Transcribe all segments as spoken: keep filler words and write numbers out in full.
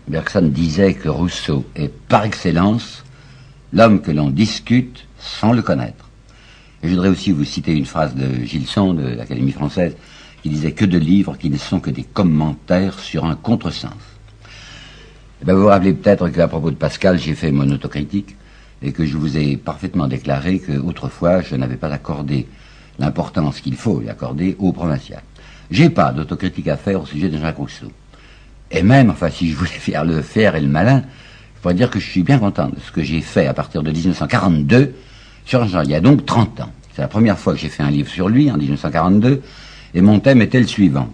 Bergson disait que Rousseau est par excellence l'homme que l'on discute sans le connaître. Et je voudrais aussi vous citer une phrase de Gilson, de l'Académie française, qui disait que de livres qui ne sont que des commentaires sur un contresens. Et bien vous vous rappelez peut-être qu'à propos de Pascal, j'ai fait mon autocritique et que je vous ai parfaitement déclaré qu'autrefois, je n'avais pas accordé l'importance qu'il faut lui accorder au provincial. J'ai pas d'autocritique à faire au sujet de Jean-Jacques Rousseau. Et même, enfin, si je voulais faire le faire et le malin, je pourrais dire que je suis bien content de ce que j'ai fait à partir de dix-neuf cent quarante-deux sur Jean. Il y a donc trente ans. C'est la première fois que j'ai fait un livre sur lui, en dix-neuf cent quarante-deux, et mon thème était le suivant.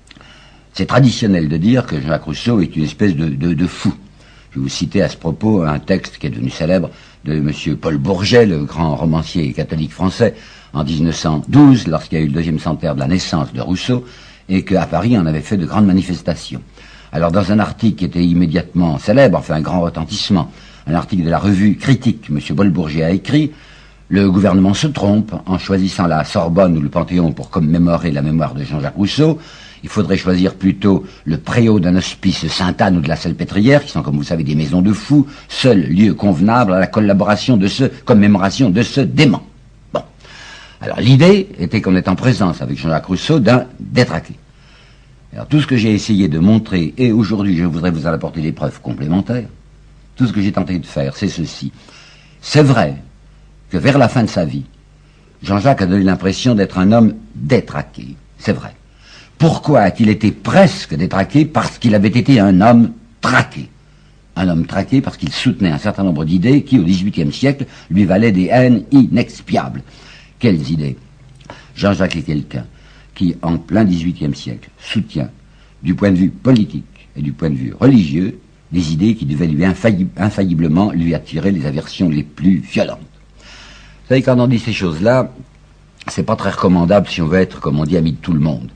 C'est traditionnel de dire que Jean-Jacques Rousseau est une espèce de, de, de fou. Je vais vous citer à ce propos un texte qui est devenu célèbre de M. Paul Bourget, le grand romancier catholique français, en dix-neuf cent douze, lorsqu'il y a eu le deuxième centenaire de la naissance de Rousseau, et qu'à Paris, on avait fait de grandes manifestations. Alors, dans un article qui était immédiatement célèbre, enfin un grand retentissement, un article de la revue Critique, M. Paul Bourget a écrit « Le gouvernement se trompe en choisissant la Sorbonne ou le Panthéon pour commémorer la mémoire de Jean-Jacques Rousseau. Il faudrait choisir plutôt le préau d'un hospice Sainte-Anne ou de la Salpêtrière, qui sont, comme vous savez, des maisons de fous, seul lieu convenable à la collaboration de ce, commémoration de ce dément. » Bon. Alors, l'idée était qu'on est en présence avec Jean-Jacques Rousseau d'un détraqué. Alors, tout ce que j'ai essayé de montrer, et aujourd'hui je voudrais vous en apporter des preuves complémentaires, tout ce que j'ai tenté de faire, c'est ceci. C'est vrai que vers la fin de sa vie, Jean-Jacques a donné l'impression d'être un homme détraqué. C'est vrai. Pourquoi a-t-il été presque détraqué? Parce qu'il avait été un homme traqué. Un homme traqué parce qu'il soutenait un certain nombre d'idées qui, au dix-huitième siècle, lui valaient des haines inexpiables. Quelles idées? Jean-Jacques est quelqu'un qui, en plein dix-huitième siècle, soutient, du point de vue politique et du point de vue religieux, des idées qui devaient lui infailli- infailliblement lui attirer les aversions les plus violentes. Vous savez, quand on dit ces choses-là, c'est pas très recommandable si on veut être, comme on dit, ami de tout le monde.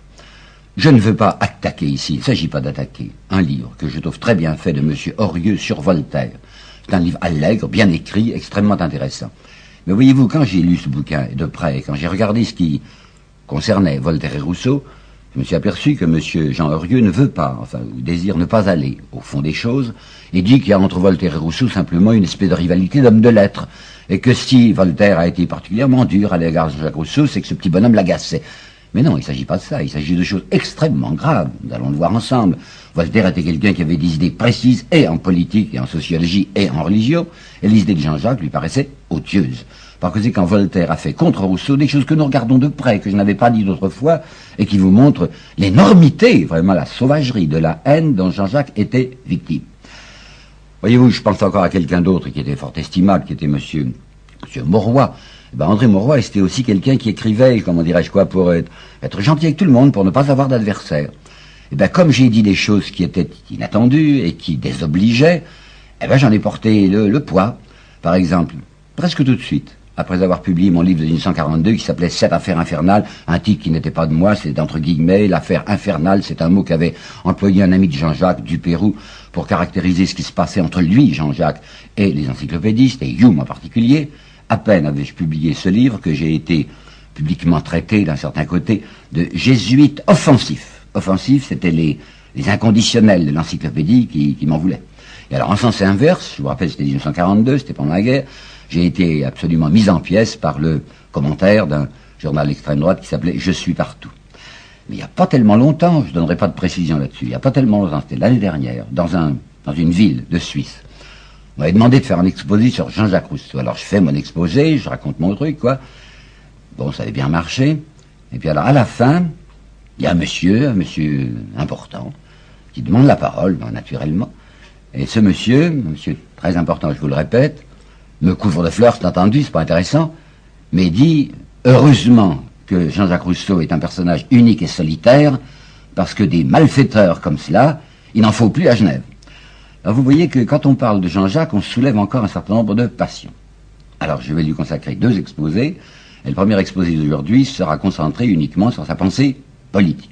Je ne veux pas attaquer ici, il ne s'agit pas d'attaquer, un livre que je trouve très bien fait de M. Horieux sur Voltaire. C'est un livre allègre, bien écrit, extrêmement intéressant. Mais voyez-vous, quand j'ai lu ce bouquin de près, quand j'ai regardé ce qui concernait Voltaire et Rousseau, je me suis aperçu que M. Jean Horieux ne veut pas, enfin, ou désire ne pas aller au fond des choses, et dit qu'il y a entre Voltaire et Rousseau simplement une espèce de rivalité d'hommes de lettres, et que si Voltaire a été particulièrement dur à l'égard de Jean-Jacques Rousseau, c'est que ce petit bonhomme l'agaçait. Mais non, il ne s'agit pas de ça, il s'agit de choses extrêmement graves, nous allons le voir ensemble. Voltaire était quelqu'un qui avait des idées précises, et en politique, et en sociologie, et en religion, et les idées de Jean-Jacques lui paraissaient odieuses. Par conséquent, Voltaire a fait contre Rousseau des choses que nous regardons de près, que je n'avais pas dit d'autre fois, et qui vous montrent l'énormité, vraiment la sauvagerie de la haine dont Jean-Jacques était victime. Voyez-vous, je pense encore à quelqu'un d'autre qui était fort estimable, qui était monsieur, monsieur Mauroy. Eh ben, André Mauroy, c'était aussi quelqu'un qui écrivait, comment dirais-je quoi, pour être, être gentil avec tout le monde, pour ne pas avoir d'adversaire. Eh ben, comme j'ai dit des choses qui étaient inattendues et qui désobligeaient, eh ben, j'en ai porté le, le poids. Par exemple, presque tout de suite, après avoir publié mon livre de dix-neuf cent quarante-deux qui s'appelait « Cette affaire infernale », un titre qui n'était pas de moi, c'est entre guillemets, l'affaire infernale, c'est un mot qu'avait employé un ami de Jean-Jacques, Dupérou, pour caractériser ce qui se passait entre lui, Jean-Jacques, et les encyclopédistes, et Hume en particulier. À peine avais-je publié ce livre que j'ai été publiquement traité, d'un certain côté, de jésuite offensif. Offensif, c'était les, les inconditionnels de l'encyclopédie qui, qui m'en voulaient. Et alors, en sens inverse, je vous rappelle, c'était dix-neuf cent quarante-deux, c'était pendant la guerre, j'ai été absolument mis en pièces par le commentaire d'un journal d'extrême droite qui s'appelait « Je suis partout ». Mais il n'y a pas tellement longtemps, je ne donnerai pas de précision là-dessus, il n'y a pas tellement longtemps, c'était l'année dernière, dans, un, dans une ville de Suisse, on m'avait demandé de faire un exposé sur Jean-Jacques Rousseau. Alors je fais mon exposé, je raconte mon truc, quoi. Bon, ça avait bien marché. Et puis alors, à la fin, il y a un monsieur, un monsieur important, qui demande la parole, ben, naturellement. Et ce monsieur, un monsieur très important, je vous le répète, me couvre de fleurs, c'est entendu, c'est pas intéressant, mais dit, heureusement que Jean-Jacques Rousseau est un personnage unique et solitaire, parce que des malfaiteurs comme cela, il n'en faut plus à Genève. Alors vous voyez que quand on parle de Jean-Jacques, on soulève encore un certain nombre de passions. Alors je vais lui consacrer deux exposés, et le premier exposé d'aujourd'hui sera concentré uniquement sur sa pensée politique.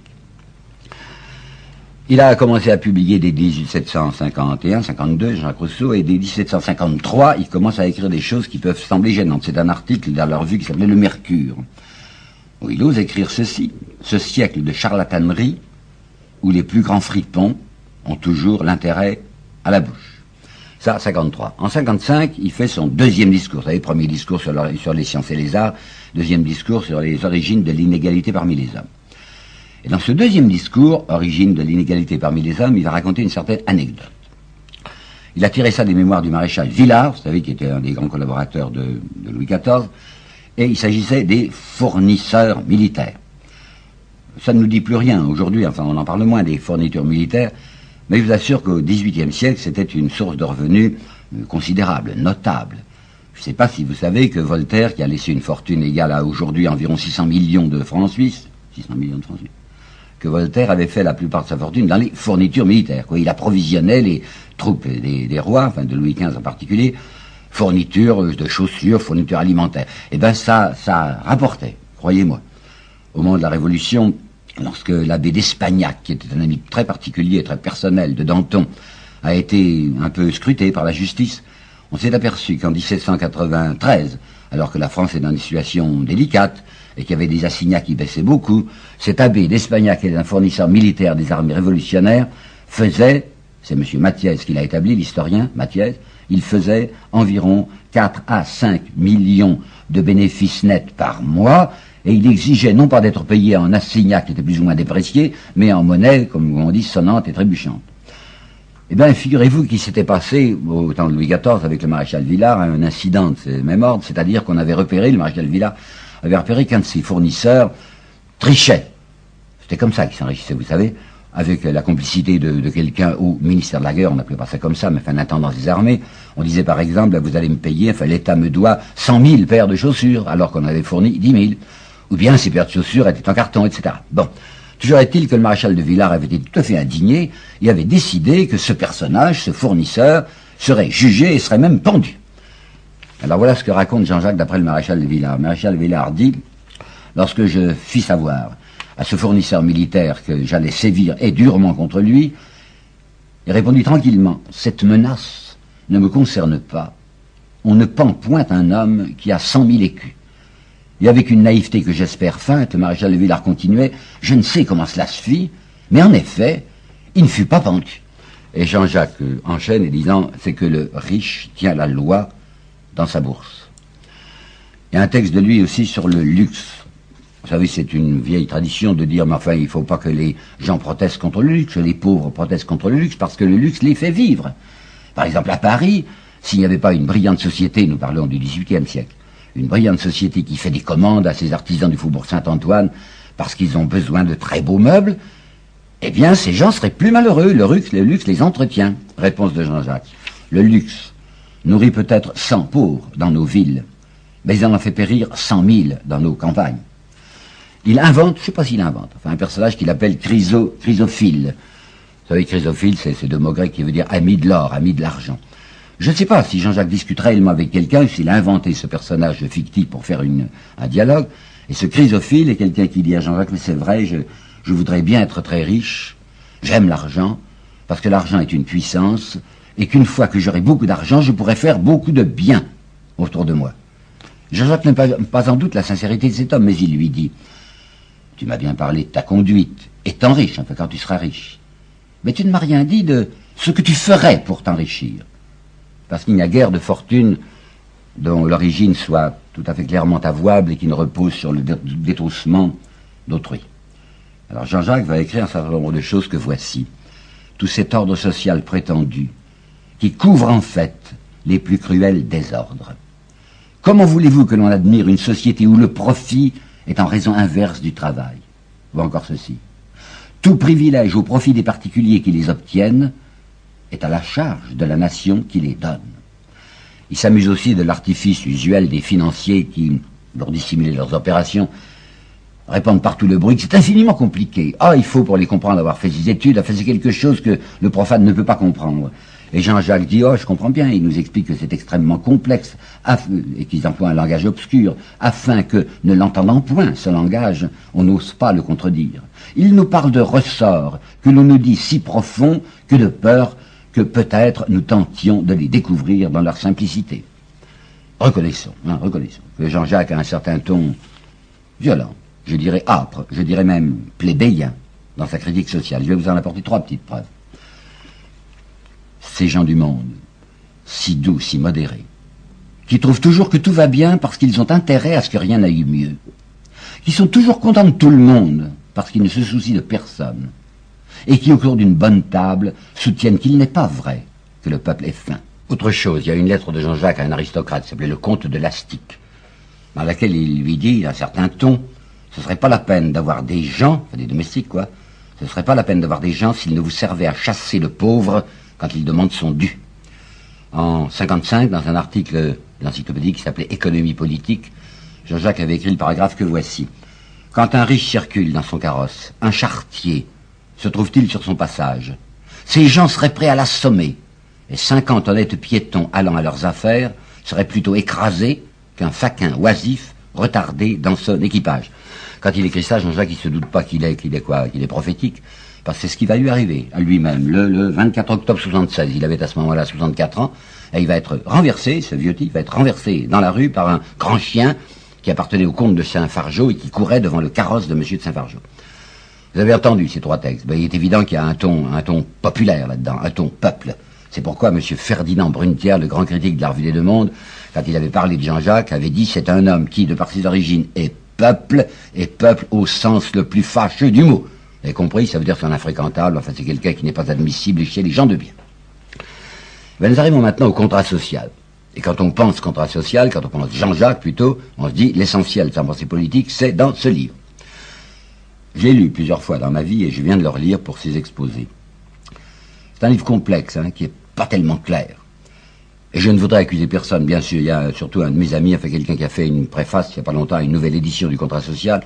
Il a commencé à publier dès dix-sept cent cinquante et un cinquante-deux, Jean-Jacques Rousseau, et dès dix-sept cent cinquante-trois, il commence à écrire des choses qui peuvent sembler gênantes. C'est un article dans la revue qui s'appelait Le Mercure, où il ose écrire ceci: ce siècle de charlatanerie, où les plus grands fripons ont toujours l'intérêt à la bouche. Ça, cinquante-trois. En cinquante-cinq, il fait son deuxième discours. Vous savez, premier discours sur, le, sur les sciences et les arts, deuxième discours sur les origines de l'inégalité parmi les hommes. Et dans ce deuxième discours, origine de l'inégalité parmi les hommes, il va raconter une certaine anecdote. Il a tiré ça des mémoires du maréchal Villars, vous savez, qui était un des grands collaborateurs de, de Louis quatorze, et il s'agissait des fournisseurs militaires. Ça ne nous dit plus rien aujourd'hui, enfin on en parle moins des fournitures militaires, mais je vous assure qu'au dix-huitième siècle, c'était une source de revenus considérable, notable. Je ne sais pas si vous savez que Voltaire, qui a laissé une fortune égale à aujourd'hui environ six cents millions de francs suisses, six cents millions de francs suisses, que Voltaire avait fait la plupart de sa fortune dans les fournitures militaires, quoi. Il approvisionnait les troupes des, des rois, enfin de Louis quinze en particulier, fournitures de chaussures, fournitures alimentaires. Et ben ça, ça rapportait, croyez-moi. Au moment de la Révolution, lorsque l'abbé d'Espagnac, qui était un ami très particulier, très personnel de Danton, a été un peu scruté par la justice, on s'est aperçu qu'en dix-sept cent quatre-vingt-treize, alors que la France est dans une situation délicate, et qu'il y avait des assignats qui baissaient beaucoup, cet abbé d'Espagnac, qui est un fournisseur militaire des armées révolutionnaires, faisait, c'est M. Mathiez qui l'a établi, l'historien Mathiez, il faisait environ quatre à cinq millions de bénéfices nets par mois, et il exigeait non pas d'être payé en assignats qui étaient plus ou moins dépréciés, mais en monnaie, comme on dit, sonnante et trébuchante. Eh bien, figurez-vous qu'il s'était passé, au temps de Louis quatorze, avec le maréchal Villars, un incident de ce même ordre, c'est-à-dire qu'on avait repéré, le maréchal Villars avait repéré qu'un de ses fournisseurs trichait. C'était comme ça qu'il s'enrichissait, vous savez, avec la complicité de, de quelqu'un au ministère de la Guerre, on n'appelait pas ça comme ça, mais enfin, un intendant des armées. On disait par exemple, vous allez me payer, enfin, l'État me doit cent mille paires de chaussures, alors qu'on avait fourni dix mille. Ou bien ces paires de chaussures étaient en carton, et cetera. Bon. Toujours est-il que le maréchal de Villars avait été tout à fait indigné, et avait décidé que ce personnage, ce fournisseur, serait jugé et serait même pendu. Alors voilà ce que raconte Jean-Jacques d'après le maréchal de Villars. Le maréchal de Villars dit, lorsque je fis savoir à ce fournisseur militaire que j'allais sévir et durement contre lui, il répondit tranquillement, cette menace ne me concerne pas. On ne pend point un homme qui a cent mille écus. Et avec une naïveté que j'espère feinte, le maréchal de Villars continuait, je ne sais comment cela se fit, mais en effet, il ne fut pas pendu. Et Jean-Jacques euh, enchaîne et disant, c'est que le riche tient la loi dans sa bourse. Il y a un texte de lui aussi sur le luxe. Vous savez, c'est une vieille tradition de dire, mais enfin, il ne faut pas que les gens protestent contre le luxe, les pauvres protestent contre le luxe, parce que le luxe les fait vivre. Par exemple, à Paris, s'il n'y avait pas une brillante société, nous parlons du dix-huitième siècle, une brillante société qui fait des commandes à ces artisans du Faubourg Saint-Antoine parce qu'ils ont besoin de très beaux meubles, eh bien, ces gens seraient plus malheureux. Le luxe, le luxe les entretient. Réponse de Jean-Jacques. Le luxe nourrit peut-être cent pauvres dans nos villes, mais il en fait périr cent mille dans nos campagnes. Il invente, je ne sais pas s'il invente, enfin un personnage qu'il appelle Chryso, Chrysophile. Vous savez, Chrysophile, c'est ce deux mots grecs qui veut dire ami de l'or, ami de l'argent. Je ne sais pas si Jean-Jacques discute réellement avec quelqu'un, s'il a inventé ce personnage fictif pour faire une, un dialogue. Et ce Chrysophile est quelqu'un qui dit à Jean-Jacques, mais c'est vrai, je, je voudrais bien être très riche, j'aime l'argent, parce que l'argent est une puissance, et qu'une fois que j'aurai beaucoup d'argent, je pourrai faire beaucoup de bien autour de moi. Jean-Jacques n'a pas, pas en doute la sincérité de cet homme, mais il lui dit, tu m'as bien parlé de ta conduite, étant riche, enfin quand tu seras riche. Mais tu ne m'as rien dit de ce que tu ferais pour t'enrichir. Parce qu'il n'y a guère de fortune dont l'origine soit tout à fait clairement avouable et qui ne repose sur le détroussement d'autrui. Alors Jean-Jacques va écrire un certain nombre de choses que voici. Tout cet ordre social prétendu, qui couvre en fait les plus cruels désordres. Comment voulez-vous que l'on admire une société où le profit est en raison inverse du travail? Ou encore ceci. Tout privilège au profit des particuliers qui les obtiennent est à la charge de la nation qui les donne. Il s'amuse aussi de l'artifice usuel des financiers qui, pour dissimuler leurs opérations, répandent partout le bruit que c'est infiniment compliqué. Ah, il faut pour les comprendre avoir fait des études, enfin c'est quelque chose que le profane ne peut pas comprendre. Et Jean-Jacques dit, oh, je comprends bien, il nous explique que c'est extrêmement complexe, et qu'ils emploient un langage obscur, afin que, ne l'entendant point, ce langage, on n'ose pas le contredire. Il nous parle de ressorts, que l'on nous dit si profonds, que de peur que peut-être nous tentions de les découvrir dans leur simplicité. Reconnaissons, hein, reconnaissons, que Jean-Jacques a un certain ton violent, je dirais âpre, je dirais même plébéien, dans sa critique sociale. Je vais vous en apporter trois petites preuves. ces gens du monde, si doux, si modérés, qui trouvent toujours que tout va bien parce qu'ils ont intérêt à ce que rien n'aille mieux, qui sont toujours contents de tout le monde parce qu'ils ne se soucient de personne, et qui, au cours d'une bonne table, soutiennent qu'il n'est pas vrai que le peuple ait faim. Autre chose, il y a une lettre de Jean-Jacques à un aristocrate qui s'appelait le comte de Lastic, dans laquelle il lui dit, d'un certain ton, ce serait pas la peine d'avoir des gens, enfin des domestiques quoi, ce serait pas la peine d'avoir des gens s'ils ne vous servaient à chasser le pauvre quand il demande son dû. En cinquante-cinq, dans un article de l'encyclopédie qui s'appelait Économie politique, Jean-Jacques avait écrit le paragraphe que voici. Quand un riche circule dans son carrosse, un charretier se trouve-t-il sur son passage? Ces gens seraient prêts à l'assommer, et cinquante honnêtes piétons allant à leurs affaires seraient plutôt écrasés qu'un faquin oisif retardé dans son équipage. Quand il écrit ça, Jean-Jacques, il se doute pas qu'il est, qu'il est quoi, qu'il est prophétique, parce que c'est ce qui va lui arriver à lui-même. Le, le vingt-quatre octobre soixante-seize, il avait à ce moment-là soixante-quatre ans, et il va être renversé, ce vieux type va être renversé dans la rue par un grand chien qui appartenait au comte de Saint-Fargeau et qui courait devant le carrosse de monsieur de Saint-Fargeau. Vous avez entendu ces trois textes. Ben, il est évident qu'il y a un ton, un ton populaire là-dedans, un ton peuple. C'est pourquoi M. Ferdinand Brunetière, le grand critique de la Revue des Deux Mondes, quand il avait parlé de Jean-Jacques, avait dit c'est un homme qui, de par ses origines, est peuple, et peuple au sens le plus fâcheux du mot. Vous avez compris, ça veut dire c'est un infréquentable, enfin c'est quelqu'un qui n'est pas admissible chez les gens de bien. Ben, nous arrivons maintenant au contrat social. Et quand on pense contrat social, quand on pense Jean-Jacques plutôt, on se dit l'essentiel de sa pensée politique, c'est dans ce livre. J'ai lu plusieurs fois dans ma vie et je viens de le relire pour ces exposés. C'est un livre complexe, hein, qui est pas tellement clair. Et je ne voudrais accuser personne, bien sûr. Il y a surtout un de mes amis, enfin quelqu'un qui a fait une préface, il n'y a pas longtemps, une nouvelle édition du contrat social,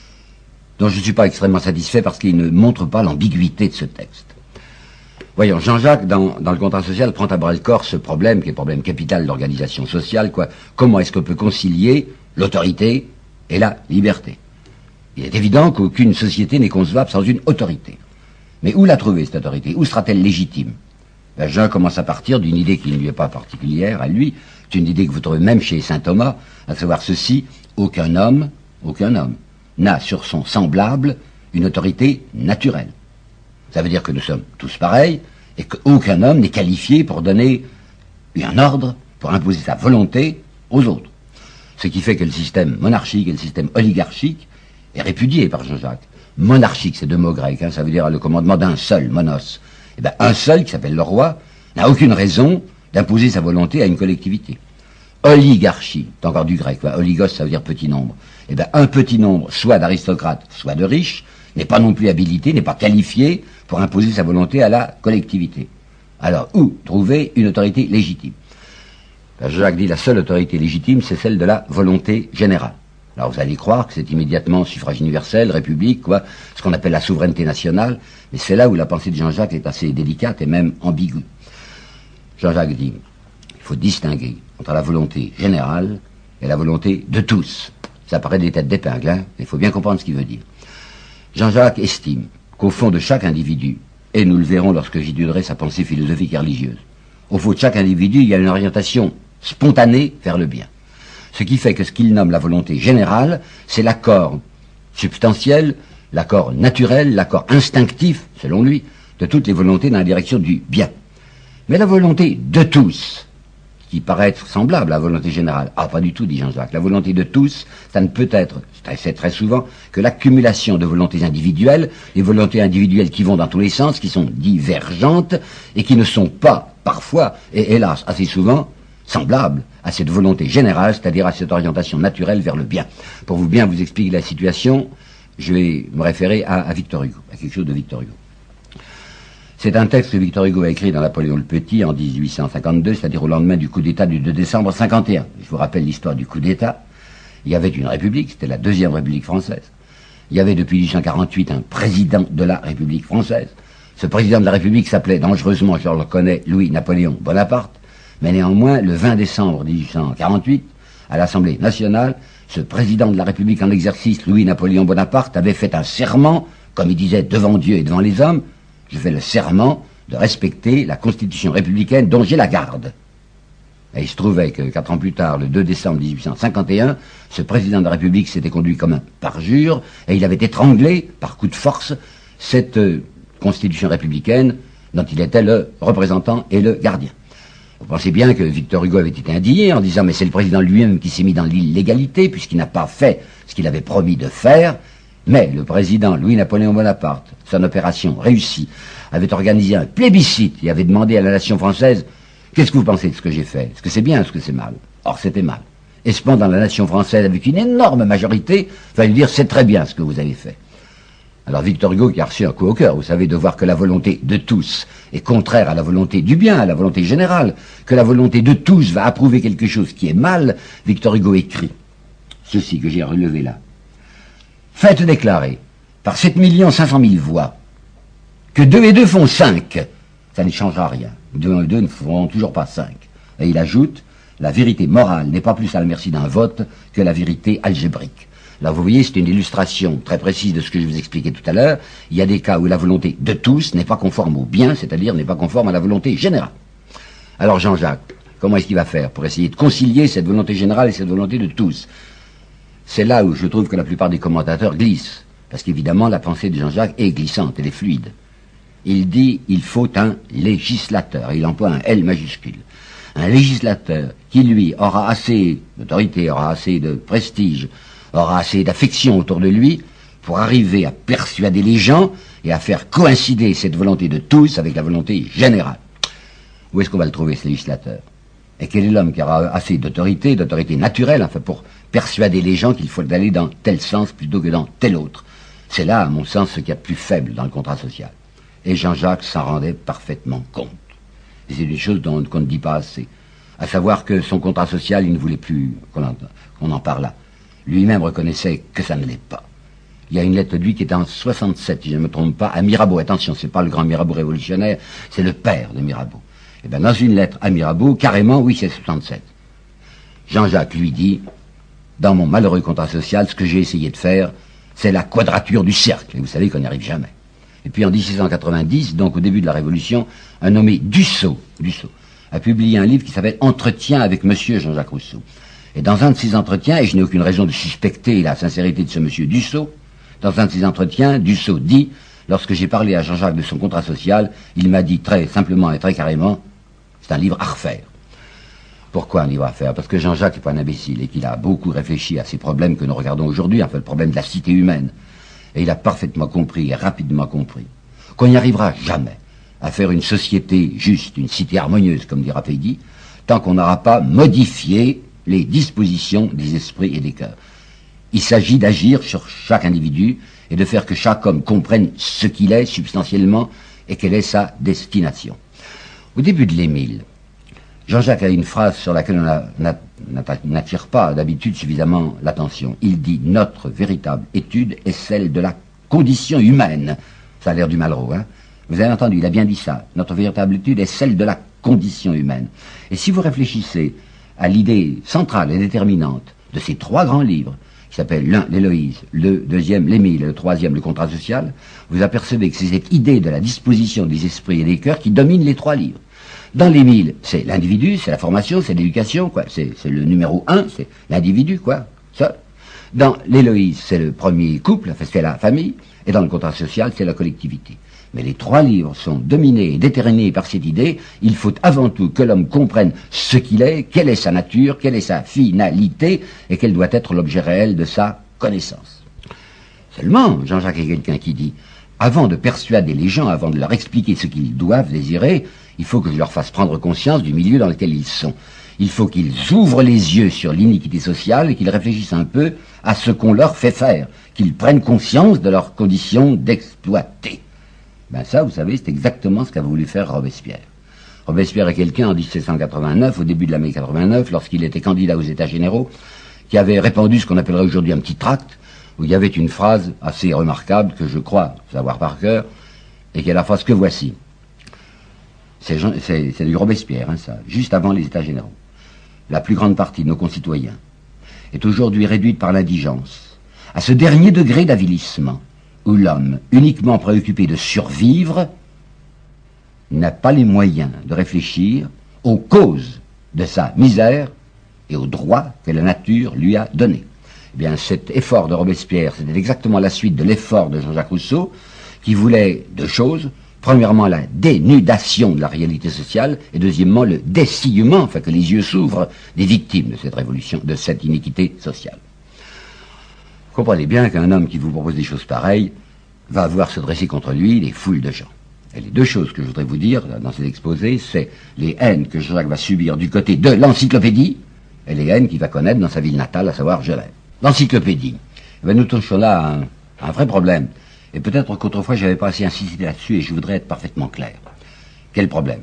dont je ne suis pas extrêmement satisfait parce qu'il ne montre pas l'ambiguïté de ce texte. Voyons, Jean-Jacques, dans, dans le contrat social, prend à bras-le-corps ce problème, qui est le problème capital de l'organisation sociale, quoi. Comment est-ce qu'on peut concilier l'autorité et la liberté? Il est évident qu'aucune société n'est concevable sans une autorité. Mais où la trouver, cette autorité? Où sera-t-elle légitime? Ben, Jean commence à partir d'une idée qui ne lui est pas particulière à lui. C'est une idée que vous trouvez même chez saint Thomas, à savoir ceci: aucun homme, aucun homme, n'a sur son semblable une autorité naturelle. Ça veut dire que nous sommes tous pareils, et qu'aucun homme n'est qualifié pour donner un ordre, pour imposer sa volonté aux autres. Ce qui fait que le système monarchique et le système oligarchique est répudié par Jean-Jacques. Monarchique, c'est deux mots grecs, hein, ça veut dire le commandement d'un seul, monos. Eh bien, un seul, qui s'appelle le roi, n'a aucune raison d'imposer sa volonté à une collectivité. Oligarchie, c'est encore du grec, quoi. Oligos, ça veut dire petit nombre. Eh bien, un petit nombre, soit d'aristocrates, soit de riches, n'est pas non plus habilité, n'est pas qualifié pour imposer sa volonté à la collectivité. Alors, où trouver une autorité légitime? Ben, Jacques dit la seule autorité légitime, c'est celle de la volonté générale. Alors vous allez croire que c'est immédiatement suffrage universel, république, quoi, ce qu'on appelle la souveraineté nationale, mais c'est là où la pensée de Jean-Jacques est assez délicate et même ambiguë. Jean-Jacques dit, il faut distinguer entre la volonté générale et la volonté de tous. Ça paraît des têtes d'épingle, hein, mais il faut bien comprendre ce qu'il veut dire. Jean-Jacques estime qu'au fond de chaque individu, et nous le verrons lorsque j'étudierai sa pensée philosophique et religieuse, au fond de chaque individu, il y a une orientation spontanée vers le bien. Ce qui fait que ce qu'il nomme la volonté générale, c'est l'accord substantiel, l'accord naturel, l'accord instinctif, selon lui, de toutes les volontés dans la direction du bien. Mais la volonté de tous, qui paraît être semblable à la volonté générale, ah, pas du tout, dit Jean-Jacques. La volonté de tous, ça ne peut être, c'est très souvent, que l'accumulation de volontés individuelles, les volontés individuelles qui vont dans tous les sens, qui sont divergentes, et qui ne sont pas, parfois, et hélas, assez souvent, semblables à cette volonté générale, c'est-à-dire à cette orientation naturelle vers le bien. Pour vous bien vous expliquer la situation, je vais me référer à, à Victor Hugo, à quelque chose de Victor Hugo. C'est un texte que Victor Hugo a écrit dans Napoléon le Petit en dix-huit cent cinquante-deux, c'est-à-dire au lendemain du coup d'État du deux décembre cinquante et un. Je vous rappelle l'histoire du coup d'État. Il y avait une république, c'était la deuxième république française. Il y avait depuis dix-huit cent quarante-huit un président de la République française. Ce président de la République s'appelait dangereusement, je le reconnais, Louis-Napoléon Bonaparte. Mais néanmoins, le vingt décembre mille huit cent quarante-huit, à l'Assemblée nationale, ce président de la République en exercice, Louis-Napoléon Bonaparte, avait fait un serment, comme il disait, devant Dieu et devant les hommes: je fais le serment de respecter la Constitution républicaine dont j'ai la garde. Et il se trouvait que quatre ans plus tard, le deux décembre mille huit cent cinquante et un, ce président de la République s'était conduit comme un parjure, et il avait étranglé, par coup de force, cette euh, Constitution républicaine dont il était le représentant et le gardien. Vous pensez bien que Victor Hugo avait été indigné en disant « mais c'est le président lui-même qui s'est mis dans l'illégalité puisqu'il n'a pas fait ce qu'il avait promis de faire ». Mais le président Louis-Napoléon Bonaparte, son opération réussie, avait organisé un plébiscite et avait demandé à la nation française « qu'est-ce que vous pensez de ce que j'ai fait? Est-ce que c'est bien, est-ce que c'est mal ?» Or c'était mal. Et cependant la nation française, avec une énorme majorité, va lui dire « c'est très bien ce que vous avez fait ». Alors Victor Hugo, qui a reçu un coup au cœur, vous savez, de voir que la volonté de tous est contraire à la volonté du bien, à la volonté générale, que la volonté de tous va approuver quelque chose qui est mal, Victor Hugo écrit ceci que j'ai relevé là. Faites déclarer par sept millions cinq cent mille voix que deux et deux font cinq, ça ne changera rien. Deux et deux ne feront toujours pas cinq. Et il ajoute, la vérité morale n'est pas plus à la merci d'un vote que la vérité algébrique. Là, vous voyez, c'est une illustration très précise de ce que je vous expliquais tout à l'heure. Il y a des cas où la volonté de tous n'est pas conforme au bien, c'est-à-dire n'est pas conforme à la volonté générale. Alors Jean-Jacques, comment est-ce qu'il va faire pour essayer de concilier cette volonté générale et cette volonté de tous? C'est là où je trouve que la plupart des commentateurs glissent, parce qu'évidemment la pensée de Jean-Jacques est glissante, elle est fluide. Il dit il faut un législateur, il emploie un L majuscule. Un législateur qui, lui, aura assez d'autorité, aura assez de prestige, aura assez d'affection autour de lui pour arriver à persuader les gens et à faire coïncider cette volonté de tous avec la volonté générale. Où est-ce qu'on va le trouver, ce législateur? Et quel est l'homme qui aura assez d'autorité, d'autorité naturelle, enfin, pour persuader les gens qu'il faut aller dans tel sens plutôt que dans tel autre? C'est là, à mon sens, ce qu'il y a de plus faible dans le contrat social. Et Jean-Jacques s'en rendait parfaitement compte. Et c'est des choses dont qu'on ne dit pas assez. À savoir que son contrat social, il ne voulait plus qu'on en, qu'on en parlât. Lui-même reconnaissait que ça ne l'est pas. Il y a une lettre de lui qui est en soixante-sept, si je ne me trompe pas, à Mirabeau. Attention, c'est pas le grand Mirabeau révolutionnaire, c'est le père de Mirabeau. Et bien, dans une lettre à Mirabeau, carrément, oui, c'est soixante-sept. Jean-Jacques lui dit, dans mon malheureux contrat social, ce que j'ai essayé de faire, c'est la quadrature du cercle. Et vous savez qu'on n'y arrive jamais. Et puis en dix-sept cent quatre-vingt-dix, donc au début de la Révolution, un nommé Dussault, Dussault a publié un livre qui s'appelle Entretien avec Monsieur Jean-Jacques Rousseau. Et dans un de ces entretiens, et je n'ai aucune raison de suspecter la sincérité de ce monsieur Dussault, dans un de ces entretiens, Dussault dit, lorsque j'ai parlé à Jean-Jacques de son contrat social, il m'a dit très simplement et très carrément, c'est un livre à refaire. Pourquoi un livre à refaire? Parce que Jean-Jacques n'est pas un imbécile et qu'il a beaucoup réfléchi à ces problèmes que nous regardons aujourd'hui, enfin le problème de la cité humaine. Et il a parfaitement compris et rapidement compris qu'on n'y arrivera jamais à faire une société juste, une cité harmonieuse, comme dira Peggy, tant qu'on n'aura pas modifié les dispositions des esprits et des cœurs. Il s'agit d'agir sur chaque individu et de faire que chaque homme comprenne ce qu'il est substantiellement et quelle est sa destination. Au début de l'Émile, Jean-Jacques a une phrase sur laquelle on n'attire pas d'habitude suffisamment l'attention. Il dit « Notre véritable étude est celle de la condition humaine ». Ça a l'air du Malraux, hein. Vous avez entendu, il a bien dit ça. Notre véritable étude est celle de la condition humaine. Et si vous réfléchissez à l'idée centrale et déterminante de ces trois grands livres, qui s'appellent l'un, l'Héloïse, le deuxième, l'Émile, et le troisième, le contrat social, vous apercevez que c'est cette idée de la disposition des esprits et des cœurs qui domine les trois livres. Dans l'Émile, c'est l'individu, c'est la formation, c'est l'éducation, quoi. C'est, c'est le numéro un, c'est l'individu, quoi. Ça. Dans l'Héloïse, c'est le premier couple, enfin, c'est la famille, et dans le contrat social, c'est la collectivité. Mais les trois livres sont dominés et déterminés par cette idée. Il faut avant tout que l'homme comprenne ce qu'il est, quelle est sa nature, quelle est sa finalité, et quel doit être l'objet réel de sa connaissance. Seulement, Jean-Jacques est quelqu'un qui dit, avant de persuader les gens, avant de leur expliquer ce qu'ils doivent désirer, il faut que je leur fasse prendre conscience du milieu dans lequel ils sont. Il faut qu'ils ouvrent les yeux sur l'iniquité sociale et qu'ils réfléchissent un peu à ce qu'on leur fait faire, qu'ils prennent conscience de leurs conditions d'exploiter. Ben ça, vous savez, c'est exactement ce qu'a voulu faire Robespierre. Robespierre est quelqu'un en dix-sept cent quatre-vingt-neuf, au début de l'année quatre-vingt-neuf, lorsqu'il était candidat aux États généraux, qui avait répandu ce qu'on appellerait aujourd'hui un petit tract, où il y avait une phrase assez remarquable que je crois savoir par cœur, et qui est la phrase que voici. C'est, c'est, c'est du Robespierre, hein, ça, juste avant les États généraux. La plus grande partie de nos concitoyens est aujourd'hui réduite par l'indigence à ce dernier degré d'avilissement où l'homme, uniquement préoccupé de survivre, n'a pas les moyens de réfléchir aux causes de sa misère et aux droits que la nature lui a donnés. Eh bien, cet effort de Robespierre, c'était exactement la suite de l'effort de Jean-Jacques Rousseau, qui voulait deux choses: Premièrement, la dénudation de la réalité sociale, et deuxièmement, le dessillement, enfin que les yeux s'ouvrent, des victimes de cette révolution, de cette iniquité sociale. Vous comprenez bien qu'un homme qui vous propose des choses pareilles va avoir se dresser contre lui des foules de gens. Et les deux choses que je voudrais vous dire dans cet exposé, c'est les haines que Jean-Jacques va subir du côté de l'encyclopédie, et les haines qu'il va connaître dans sa ville natale, à savoir Genève. L'encyclopédie. Eh bien, nous touchons là à un, à un vrai problème. Et peut-être qu'autrefois, je n'avais pas assez insisté là-dessus, et je voudrais être parfaitement clair. Quel problème?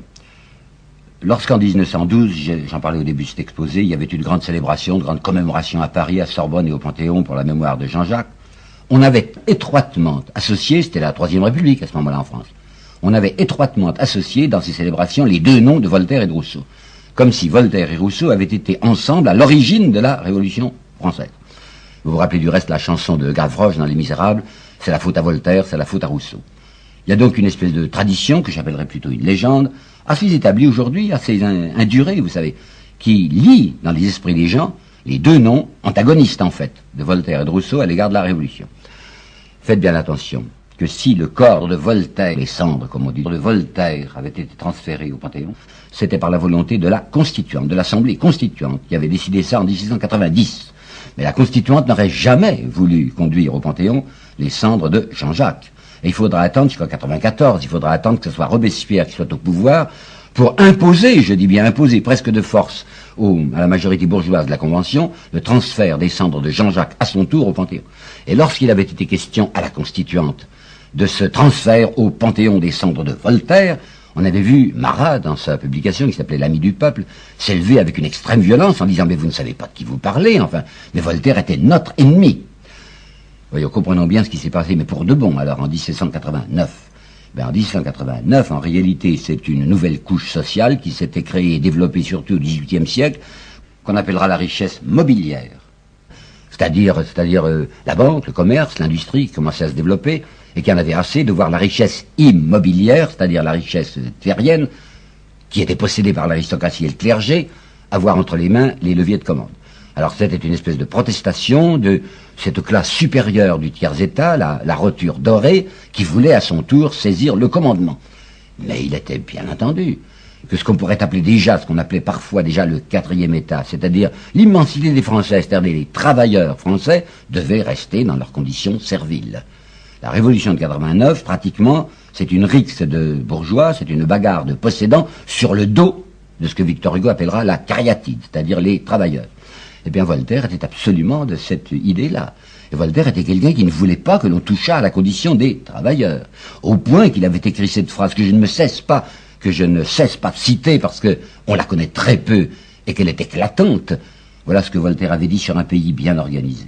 Lorsqu'en mille neuf cent douze, j'en parlais au début de cet exposé, il y avait une grande célébration, une grande commémoration à Paris, à Sorbonne et au Panthéon pour la mémoire de Jean-Jacques, on avait étroitement associé, c'était la Troisième République à ce moment-là en France, on avait étroitement associé dans ces célébrations les deux noms de Voltaire et de Rousseau. Comme si Voltaire et Rousseau avaient été ensemble à l'origine de la Révolution française. Vous vous rappelez du reste la chanson de Gavroche dans Les Misérables, c'est la faute à Voltaire, c'est la faute à Rousseau. Il y a donc une espèce de tradition, que j'appellerais plutôt une légende, assez établie aujourd'hui, assez indurée, vous savez, qui lie dans les esprits des gens les deux noms antagonistes, en fait, de Voltaire et de Rousseau à l'égard de la Révolution. Faites bien attention, que si le corps de Voltaire, les cendres, comme on dit, de Voltaire avait été transféré au Panthéon, c'était par la volonté de la constituante, de l'Assemblée constituante, qui avait décidé ça en mille six cent quatre-vingt-dix. Mais la constituante n'aurait jamais voulu conduire au Panthéon les cendres de Jean-Jacques. Et il faudra attendre jusqu'en quatre-vingt-quatorze, il faudra attendre que ce soit Robespierre qui soit au pouvoir pour imposer, je dis bien imposer, presque de force au, à la majorité bourgeoise de la Convention, le transfert des cendres de Jean-Jacques à son tour au Panthéon. Et lorsqu'il avait été question à la constituante de ce transfert au Panthéon des cendres de Voltaire, on avait vu Marat, dans sa publication qui s'appelait L'Ami du Peuple, s'élever avec une extrême violence en disant « Mais vous ne savez pas de qui vous parlez, enfin, mais Voltaire était notre ennemi ». Voyons, comprenons bien ce qui s'est passé, mais pour de bon, alors, en mille sept cent quatre-vingt-neuf. Ben, en mille sept cent quatre-vingt-neuf, en réalité, c'est une nouvelle couche sociale qui s'était créée et développée surtout au dix-huitième siècle, qu'on appellera la richesse mobilière. C'est-à-dire, c'est-à-dire euh, la banque, le commerce, l'industrie qui commençait à se développer, et qui en avait assez de voir la richesse immobilière, c'est-à-dire la richesse terrienne, qui était possédée par l'aristocratie et le clergé, avoir entre les mains les leviers de commande. Alors c'était une espèce de protestation de cette classe supérieure du tiers-état, la, la roture dorée, qui voulait à son tour saisir le commandement. Mais il était bien entendu que ce qu'on pourrait appeler déjà, ce qu'on appelait parfois déjà le quatrième état, c'est-à-dire l'immensité des Français, c'est-à-dire les travailleurs français, devaient rester dans leurs conditions serviles. La révolution de quatre-vingt-neuf, pratiquement, c'est une rixe de bourgeois, c'est une bagarre de possédants sur le dos de ce que Victor Hugo appellera la cariatide, c'est-à-dire les travailleurs. Eh bien, Voltaire était absolument de cette idée-là. Et Voltaire était quelqu'un qui ne voulait pas que l'on touchât à la condition des travailleurs, au point qu'il avait écrit cette phrase que je ne me cesse pas, que je ne cesse pas de citer parce que on la connaît très peu et qu'elle est éclatante. Voilà ce que Voltaire avait dit sur un pays bien organisé.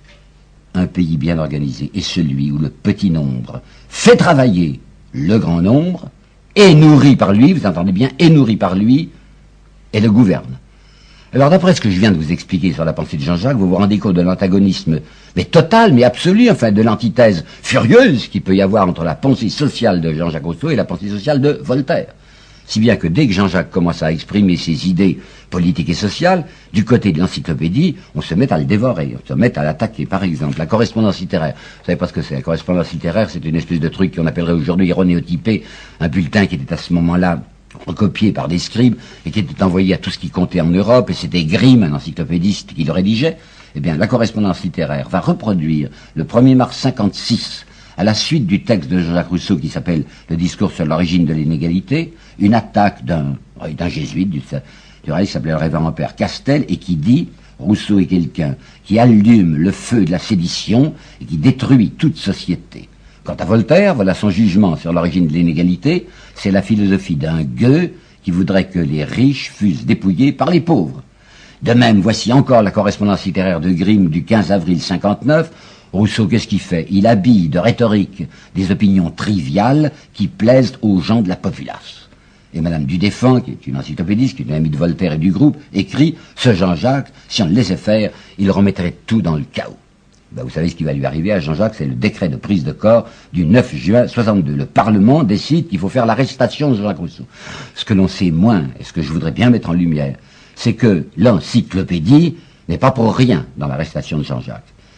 Un pays bien organisé est celui où le petit nombre fait travailler le grand nombre, est nourri par lui, vous entendez bien, est nourri par lui, et le gouverne. Alors d'après ce que je viens de vous expliquer sur la pensée de Jean-Jacques, vous vous rendez compte de l'antagonisme, mais total, mais absolu, enfin de l'antithèse furieuse qu'il peut y avoir entre la pensée sociale de Jean-Jacques Rousseau et la pensée sociale de Voltaire. Si bien que dès que Jean-Jacques commence à exprimer ses idées politiques et sociales, du côté de l'encyclopédie, on se met à le dévorer, on se met à l'attaquer. Par exemple, la correspondance littéraire. Vous savez pas ce que c'est? La correspondance littéraire, c'est une espèce de truc qu'on appellerait aujourd'hui ironéotypé, un bulletin qui était à ce moment-là recopié par des scribes et qui était envoyé à tout ce qui comptait en Europe, et c'était Grimm, un encyclopédiste, qui le rédigeait. Eh bien, la correspondance littéraire va reproduire le premier mars cinquante-six, à la suite du texte de Jean-Jacques Rousseau qui s'appelle « Le discours sur l'origine de l'inégalité », une attaque d'un, d'un jésuite, du, du reste, qui s'appelait le révérend père Castel, et qui dit « Rousseau est quelqu'un qui allume le feu de la sédition et qui détruit toute société ». Quant à Voltaire, voilà son jugement sur l'origine de l'inégalité, c'est la philosophie d'un gueux qui voudrait que les riches fussent dépouillés par les pauvres. De même, voici encore la correspondance littéraire de Grimm du quinze avril cinquante-neuf. Rousseau, qu'est-ce qu'il fait? Il habille de rhétorique des opinions triviales qui plaisent aux gens de la populace. Et Madame Dudéfend, qui est une encyclopédiste, qui est une amie de Voltaire et du groupe, écrit « Ce Jean-Jacques, si on le laissait faire, il remettrait tout dans le chaos ». Ben, vous savez ce qui va lui arriver à Jean-Jacques, c'est le décret de prise de corps du neuf juin soixante-deux. Le Parlement décide qu'il faut faire l'arrestation de Jean-Jacques Rousseau. Ce que l'on sait moins, et ce que je voudrais bien mettre en lumière, c'est que l'encyclopédie n'est pas pour rien dans l'arrestation de Jean-Jacques.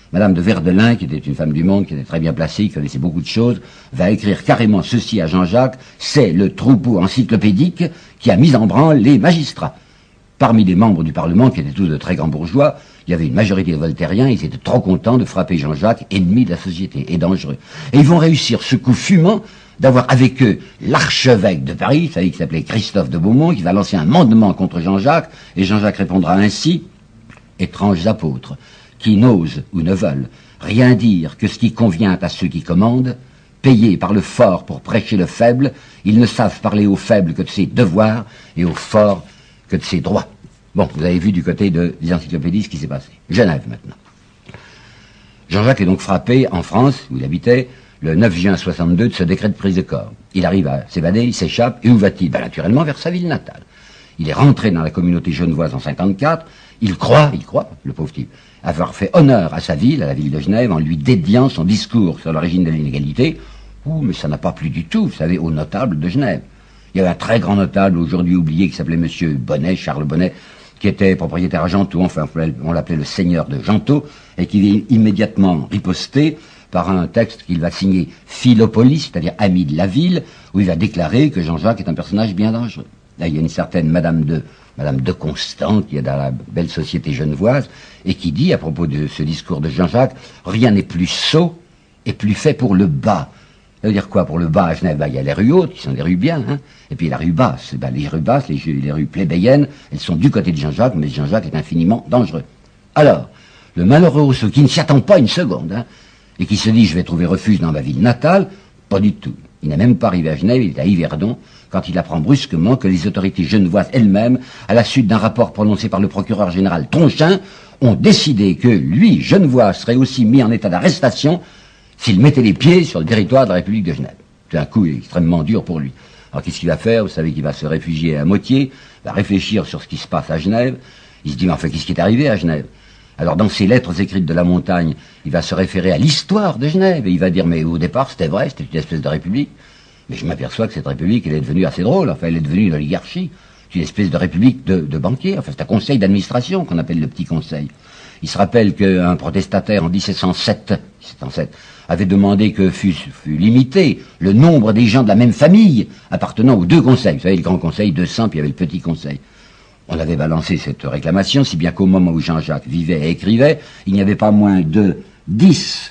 Madame de Verdelin, qui était une femme du monde, qui était très bien placée, qui connaissait beaucoup de choses, va écrire carrément ceci à Jean-Jacques, c'est le troupeau encyclopédique qui a mis en branle les magistrats. Parmi les membres du Parlement, qui étaient tous de très grands bourgeois, il y avait une majorité de voltairiens, ils étaient trop contents de frapper Jean-Jacques, ennemi de la société, et dangereux. Et ils vont réussir ce coup fumant d'avoir avec eux l'archevêque de Paris, vous savez, qui s'appelait Christophe de Beaumont, qui va lancer un mandement contre Jean-Jacques, et Jean-Jacques répondra ainsi, « Étranges apôtres, qui n'osent ou ne veulent rien dire que ce qui convient à ceux qui commandent, payés par le fort pour prêcher le faible, ils ne savent parler aux faibles que de ses devoirs et aux forts que de ses droits. » Bon, vous avez vu du côté de, des encyclopédies ce qui s'est passé. Genève, maintenant. Jean-Jacques est donc frappé, en France, où il habitait, le neuf juin soixante-deux, de ce décret de prise de corps. Il arrive à s'évader, il s'échappe, et où va-t-il? Ben, naturellement, vers sa ville natale. Il est rentré dans la communauté genevoise en cinquante-quatre, il croit, il croit, le pauvre type, avoir fait honneur à sa ville, à la ville de Genève, en lui dédiant son discours sur l'origine de l'inégalité. Ouh, mais ça n'a pas plu du tout, vous savez, aux notables de Genève. Il y avait un très grand notable, aujourd'hui oublié, qui s'appelait Monsieur Bonnet, Charles Bonnet, qui était propriétaire à Gentot, enfin on l'appelait le seigneur de Gentot, et qui vient immédiatement riposter par un texte qu'il va signer Philopolis, c'est-à-dire ami de la ville, où il va déclarer que Jean-Jacques est un personnage bien dangereux. Là, il y a une certaine Madame de, Madame de Constant, qui est dans la belle société genevoise, et qui dit, à propos de ce discours de Jean-Jacques, rien n'est plus sot et plus fait pour le bas. Ça veut dire quoi pour le bas à Genève? Ben, il y a les rues hautes, qui sont des rues bien, hein, et puis la rue basse. Ben, les rues basses, les, les rues plébéiennes, elles sont du côté de Jean-Jacques, mais Jean-Jacques est infiniment dangereux. Alors, le malheureux Rousseau, qui ne s'y attend pas une seconde, hein, et qui se dit, je vais trouver refuge dans ma ville natale, pas du tout. Il n'est même pas arrivé à Genève, il est à Yverdon, quand il apprend brusquement que les autorités genevoises elles-mêmes, à la suite d'un rapport prononcé par le procureur général Tronchin, ont décidé que lui, Genevois, serait aussi mis en état d'arrestation s'il mettait les pieds sur le territoire de la République de Genève. C'est un coup extrêmement dur pour lui. Alors qu'est-ce qu'il va faire? Vous savez qu'il va se réfugier à Motier, va réfléchir sur ce qui se passe à Genève. Il se dit, mais enfin, qu'est-ce qui est arrivé à Genève? Alors dans ses lettres écrites de la montagne, il va se référer à l'histoire de Genève, et il va dire, mais au départ c'était vrai, c'était une espèce de république, mais je m'aperçois que cette république, elle est devenue assez drôle, enfin elle est devenue une oligarchie, c'est une espèce de république de, de banquiers, enfin c'est un conseil d'administration qu'on appelle le petit conseil. Il se rappelle qu'un protestataire en dix-sept cent sept, dix-sept cent sept avait demandé que fût, fût limité le nombre des gens de la même famille appartenant aux deux conseils. Vous savez, le grand conseil, deux cents, puis il y avait le petit conseil. On avait balancé cette réclamation, si bien qu'au moment où Jean-Jacques vivait et écrivait, il n'y avait pas moins de dix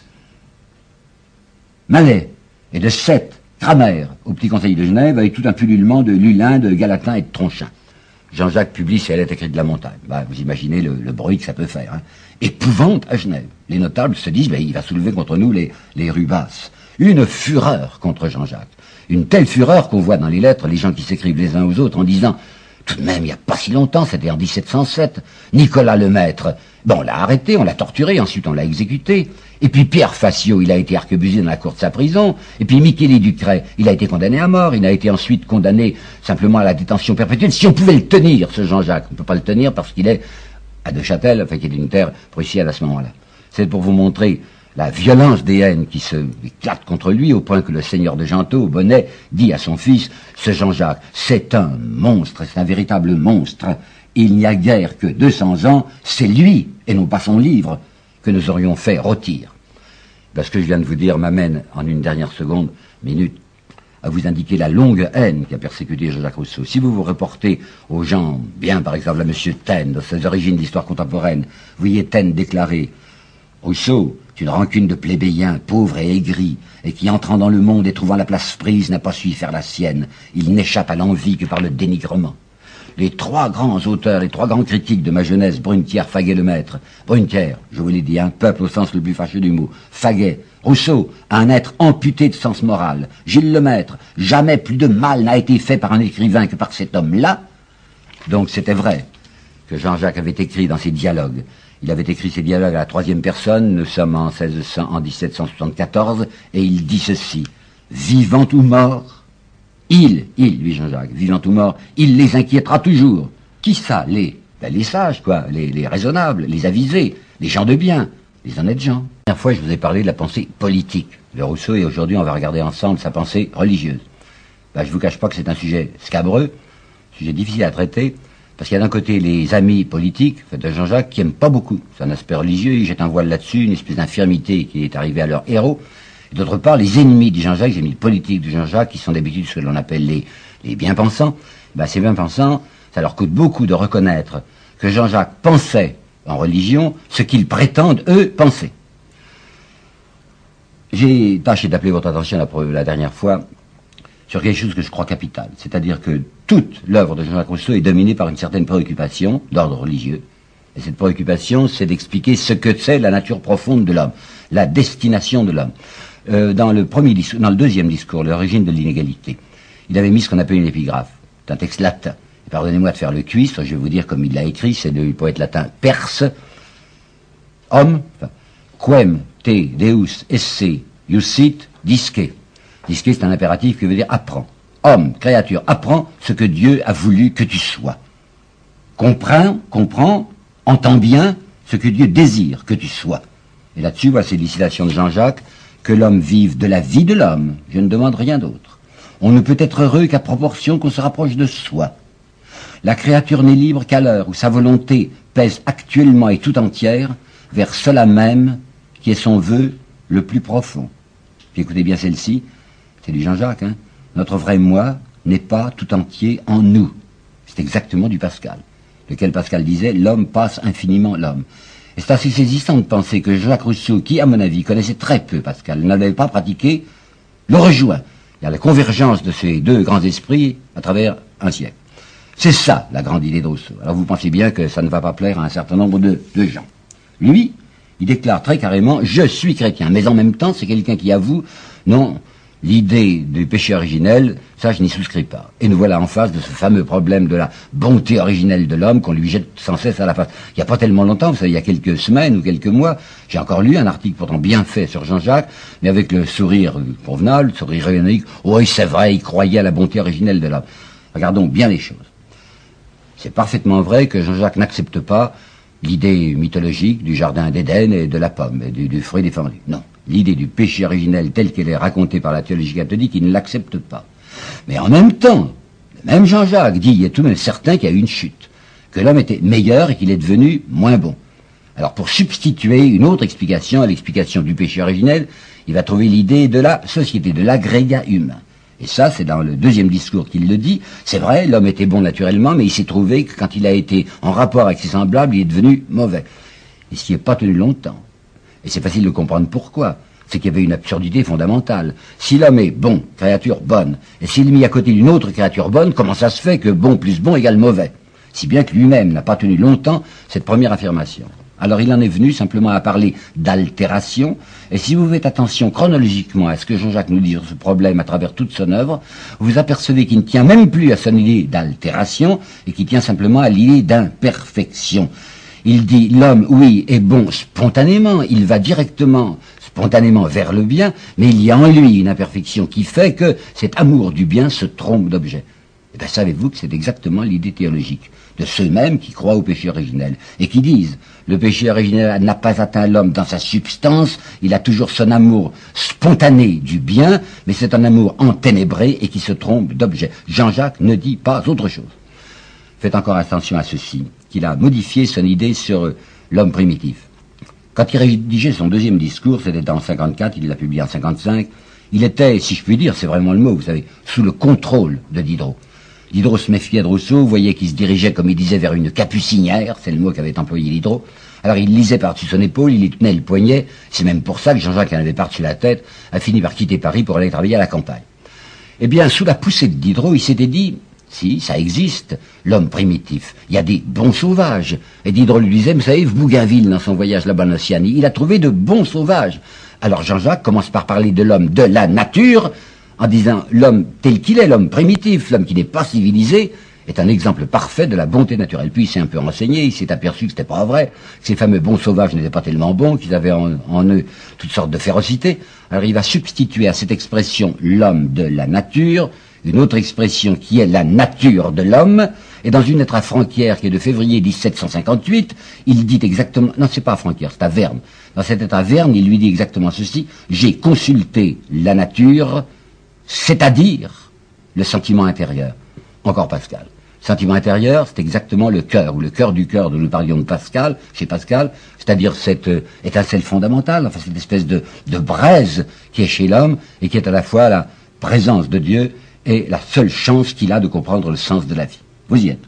Malais et de sept grammaires au petit conseil de Genève, avec tout un pullulement de Lulin, de Galatin et de Tronchin. Jean-Jacques publie ses lettres écrites de la montagne. Bah, vous imaginez le, le bruit que ça peut faire. Hein. Épouvante à Genève. Les notables se disent, bah, il va soulever contre nous les, les rues basses. Une fureur contre Jean-Jacques. Une telle fureur qu'on voit dans les lettres les gens qui s'écrivent les uns aux autres en disant, tout de même, il n'y a pas si longtemps, c'était en dix-sept cent sept, Nicolas Lemaître, bon, on l'a arrêté, on l'a torturé, ensuite on l'a exécuté. Et puis Pierre Facio, il a été arquebusé dans la cour de sa prison. Et puis Michele Ducret, il a été condamné à mort. Il a été ensuite condamné simplement à la détention perpétuelle. Si on pouvait le tenir, ce Jean-Jacques, on ne peut pas le tenir parce qu'il est à Neuchâtel, enfin qu'il est une terre prussienne à ce moment-là. C'est pour vous montrer la violence des haines qui se éclatent contre lui, au point que le seigneur de Gentot, Bonnet, dit à son fils, ce Jean-Jacques, c'est un monstre, c'est un véritable monstre. Il n'y a guère que deux cents ans, c'est lui, et non pas son livre, que nous aurions fait rôtir. Parce que je viens de vous dire m'amène, en une dernière seconde, minute, à vous indiquer la longue haine qui a persécuté Jean-Jacques Rousseau. Si vous vous reportez aux gens, bien par exemple à M. Taine, dans ses origines de l'histoire contemporaine, vous voyez Taine déclarer « Rousseau, c'est une rancune de plébéien, pauvre et aigri, et qui, entrant dans le monde et trouvant la place prise, n'a pas su y faire la sienne. Il n'échappe à l'envie que par le dénigrement. » Les trois grands auteurs, les trois grands critiques de ma jeunesse, Brunetière, Faguet, Lemaître. Brunetière, je vous l'ai dit, un peuple au sens le plus fâcheux du mot. Faguet, Rousseau, un être amputé de sens moral. Gilles Lemaître, jamais plus de mal n'a été fait par un écrivain que par cet homme-là. Donc c'était vrai que Jean-Jacques avait écrit dans ses dialogues. Il avait écrit ses dialogues à la troisième personne, nous sommes en, seize cents, en dix-sept cent soixante-quatorze, et il dit ceci, « Vivant ou mort, il, il, lui Jean-Jacques, vivant ou mort, il les inquiétera toujours. » Qui ça? Les, ben les sages, quoi, les, les raisonnables, les avisés, les gens de bien, les honnêtes gens. La dernière fois, je vous ai parlé de la pensée politique de Rousseau, et aujourd'hui, on va regarder ensemble sa pensée religieuse. Ben, je vous cache pas que c'est un sujet scabreux, sujet difficile à traiter, Parce qu'il y a d'un côté les amis politiques de Jean-Jacques qui n'aiment pas beaucoup. C'est un aspect religieux, ils jettent un voile là-dessus, une espèce d'infirmité qui est arrivée à leur héros. Et d'autre part, les ennemis de Jean-Jacques, les ennemis politiques de Jean-Jacques, qui sont d'habitude ce que l'on appelle les, les bien-pensants, ben, ces bien-pensants, ça leur coûte beaucoup de reconnaître que Jean-Jacques pensait en religion ce qu'ils prétendent, eux, penser. J'ai tâché d'appeler votre attention la, la dernière fois sur quelque chose que je crois capital, c'est-à-dire que toute l'œuvre de Jean-Jacques Rousseau est dominée par une certaine préoccupation d'ordre religieux. Et cette préoccupation, c'est d'expliquer ce que c'est la nature profonde de l'homme, la destination de l'homme. Euh, dans le premier discours, dans le deuxième discours, l'origine de l'inégalité, il avait mis ce qu'on appelle une épigraphe. C'est un texte latin. Et pardonnez-moi de faire le cuistre, je vais vous dire comme il l'a écrit, c'est du poète latin Perse. Homme, enfin, quem te deus esse iusit disque. Disque, c'est un impératif qui veut dire apprends. Homme, créature, apprends ce que Dieu a voulu que tu sois. Comprends, comprends, entends bien ce que Dieu désire que tu sois. Et là-dessus, voici les citations de Jean-Jacques, que l'homme vive de la vie de l'homme. Je ne demande rien d'autre. On ne peut être heureux qu'à proportion qu'on se rapproche de soi. La créature n'est libre qu'à l'heure où sa volonté pèse actuellement et tout entière vers cela même qui est son vœu le plus profond. Puis écoutez bien celle-ci, c'est du Jean-Jacques, hein. Notre vrai moi n'est pas tout entier en nous. C'est exactement du Pascal, lequel Pascal disait « l'homme passe infiniment l'homme ». Et c'est assez saisissant de penser que Jacques Rousseau, qui à mon avis connaissait très peu Pascal, n'avait pas pratiqué, le rejoint. Il y a la convergence de ces deux grands esprits à travers un siècle. C'est ça la grande idée de Rousseau. Alors vous pensez bien que ça ne va pas plaire à un certain nombre de, de gens. Lui, il déclare très carrément « je suis chrétien », mais en même temps c'est quelqu'un qui avoue « non, l'idée du péché originel, ça je n'y souscris pas ». Et nous voilà en face de ce fameux problème de la bonté originelle de l'homme qu'on lui jette sans cesse à la face. Il n'y a pas tellement longtemps, vous savez, il y a quelques semaines ou quelques mois, j'ai encore lu un article pourtant bien fait sur Jean-Jacques, mais avec le sourire convenable, le sourire ironique. « oui, c'est vrai, il croyait à la bonté originelle de l'homme ». Regardons bien les choses. C'est parfaitement vrai que Jean-Jacques n'accepte pas l'idée mythologique du jardin d'Éden et de la pomme, et du, du fruit défendu. Non. L'idée du péché originel telle qu'elle est racontée par la théologie catholique, il ne l'accepte pas. Mais en même temps, le même Jean-Jacques dit, il est tout de même certain qu'il y a eu une chute, que l'homme était meilleur et qu'il est devenu moins bon. Alors pour substituer une autre explication à l'explication du péché originel, il va trouver l'idée de la société, de l'agrégat humain. Et ça, c'est dans le deuxième discours qu'il le dit. C'est vrai, l'homme était bon naturellement, mais il s'est trouvé que quand il a été en rapport avec ses semblables, il est devenu mauvais. Et ce qui n'est pas tenu longtemps. Et c'est facile de comprendre pourquoi. C'est qu'il y avait une absurdité fondamentale. Si l'homme est bon, créature bonne, et s'il est mis à côté d'une autre créature bonne, comment ça se fait que bon plus bon égale mauvais? Si bien que lui-même n'a pas tenu longtemps cette première affirmation. Alors il en est venu simplement à parler d'altération, et si vous faites attention chronologiquement à ce que Jean-Jacques nous dit sur ce problème à travers toute son œuvre, vous apercevez qu'il ne tient même plus à son idée d'altération, et qu'il tient simplement à l'idée d'imperfection. Il dit l'homme, oui, est bon spontanément, il va directement, spontanément vers le bien, mais il y a en lui une imperfection qui fait que cet amour du bien se trompe d'objet. Eh bien, savez-vous que c'est exactement l'idée théologique de ceux-mêmes qui croient au péché originel et qui disent le péché originel n'a pas atteint l'homme dans sa substance, il a toujours son amour spontané du bien, mais c'est un amour enténébré et qui se trompe d'objet. Jean-Jacques ne dit pas autre chose. Faites encore attention à ceci, qu'il a modifié son idée sur l'homme primitif. Quand il rédigeait son deuxième discours, c'était en cinquante-quatre, il l'a publié en cinquante-cinq, il était, si je puis dire, c'est vraiment le mot, vous savez, sous le contrôle de Diderot. Diderot se méfiait de Rousseau, vous voyez qu'il se dirigeait, comme il disait, vers une capucinière, c'est le mot qu'avait employé Diderot. Alors il lisait par-dessus son épaule, il y tenait le poignet, c'est même pour ça que Jean-Jacques en avait par-dessus la tête, a fini par quitter Paris pour aller travailler à la campagne. Eh bien, sous la poussée de Diderot, il s'était dit, si, ça existe, l'homme primitif, il y a des bons sauvages. Et Diderot lui disait, vous savez, Bougainville, dans son voyage là-bas en Océanie, il a trouvé de bons sauvages. Alors Jean-Jacques commence par parler de l'homme de la nature, en disant l'homme tel qu'il est, l'homme primitif, l'homme qui n'est pas civilisé, est un exemple parfait de la bonté naturelle. Puis il s'est un peu renseigné, il s'est aperçu que c'était pas vrai, que ces fameux bons sauvages n'étaient pas tellement bons, qu'ils avaient en, en eux toutes sortes de férocité. Alors il va substituer à cette expression l'homme de la nature, une autre expression qui est la nature de l'homme, et dans une lettre à Franquière qui est de février dix-sept cent cinquante-huit, il dit exactement, non c'est pas à Franquière, c'est à Verne, dans cette lettre à Verne, il lui dit exactement ceci, j'ai consulté la nature, c'est-à-dire le sentiment intérieur. Encore Pascal. Sentiment intérieur, c'est exactement le cœur, ou le cœur du cœur dont nous parlions de Pascal, chez Pascal, c'est-à-dire cette euh, étincelle fondamentale, enfin cette espèce de, de braise qui est chez l'homme et qui est à la fois la présence de Dieu et la seule chance qu'il a de comprendre le sens de la vie. Vous y êtes.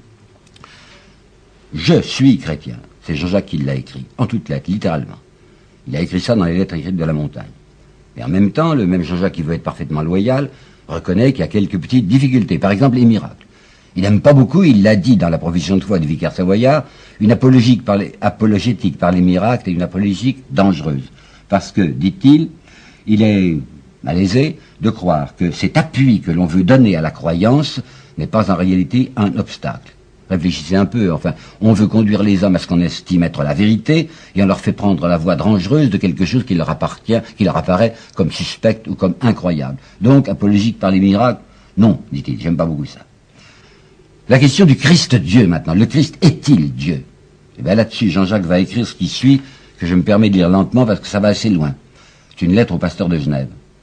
Je suis chrétien. C'est Jean-Jacques qui l'a écrit, en toutes lettres, littéralement. Il a écrit ça dans les lettres écrites de la montagne. Et en même temps, le même Jean-Jacques qui veut être parfaitement loyal reconnaît qu'il y a quelques petites difficultés. Par exemple, les miracles. Il n'aime pas beaucoup, il l'a dit dans la profession de foi du vicaire savoyard, une apologique par les, apologétique par les miracles est une apologétique dangereuse. Parce que, dit-il, il est malaisé de croire que cet appui que l'on veut donner à la croyance n'est pas en réalité un obstacle. Réfléchissez un peu, enfin, on veut conduire les hommes à ce qu'on estime être la vérité, et on leur fait prendre la voie dangereuse de quelque chose qui leur appartient, qui leur apparaît comme suspect ou comme incroyable. Donc, apologique par les miracles, non, dit-il, j'aime pas beaucoup ça. La question du Christ Dieu maintenant. Le Christ est-il Dieu? Et bien là-dessus, Jean-Jacques va écrire ce qui suit, que je me permets de lire lentement parce que ça va assez loin. C'est une lettre au pasteur de Genève.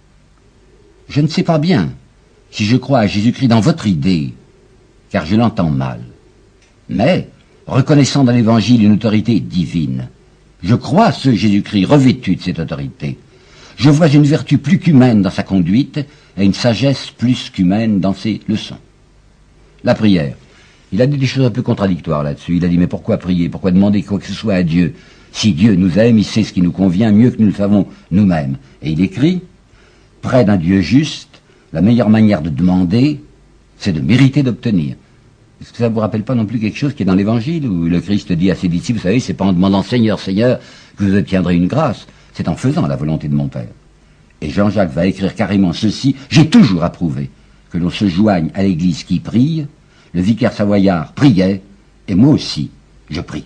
Je ne sais pas bien si je crois à Jésus-Christ dans votre idée, car je l'entends mal. Mais, reconnaissant dans l'Évangile une autorité divine, je crois à ce Jésus-Christ revêtu de cette autorité. Je vois une vertu plus qu'humaine dans sa conduite et une sagesse plus qu'humaine dans ses leçons. La prière. Il a dit des choses un peu contradictoires là-dessus. Il a dit, mais pourquoi prier? Pourquoi demander quoi que ce soit à Dieu? Si Dieu nous aime, il sait ce qui nous convient mieux que nous le savons nous-mêmes. Et il écrit, près d'un Dieu juste, la meilleure manière de demander, c'est de mériter d'obtenir. Est-ce que ça ne vous rappelle pas non plus quelque chose qui est dans l'Évangile, où le Christ dit à ses disciples, vous savez, c'est pas en demandant Seigneur, Seigneur, que vous obtiendrez une grâce, c'est en faisant la volonté de mon Père. Et Jean-Jacques va écrire carrément ceci, j'ai toujours approuvé que l'on se joigne à l'Église qui prie, le vicaire savoyard priait, et moi aussi, je prie.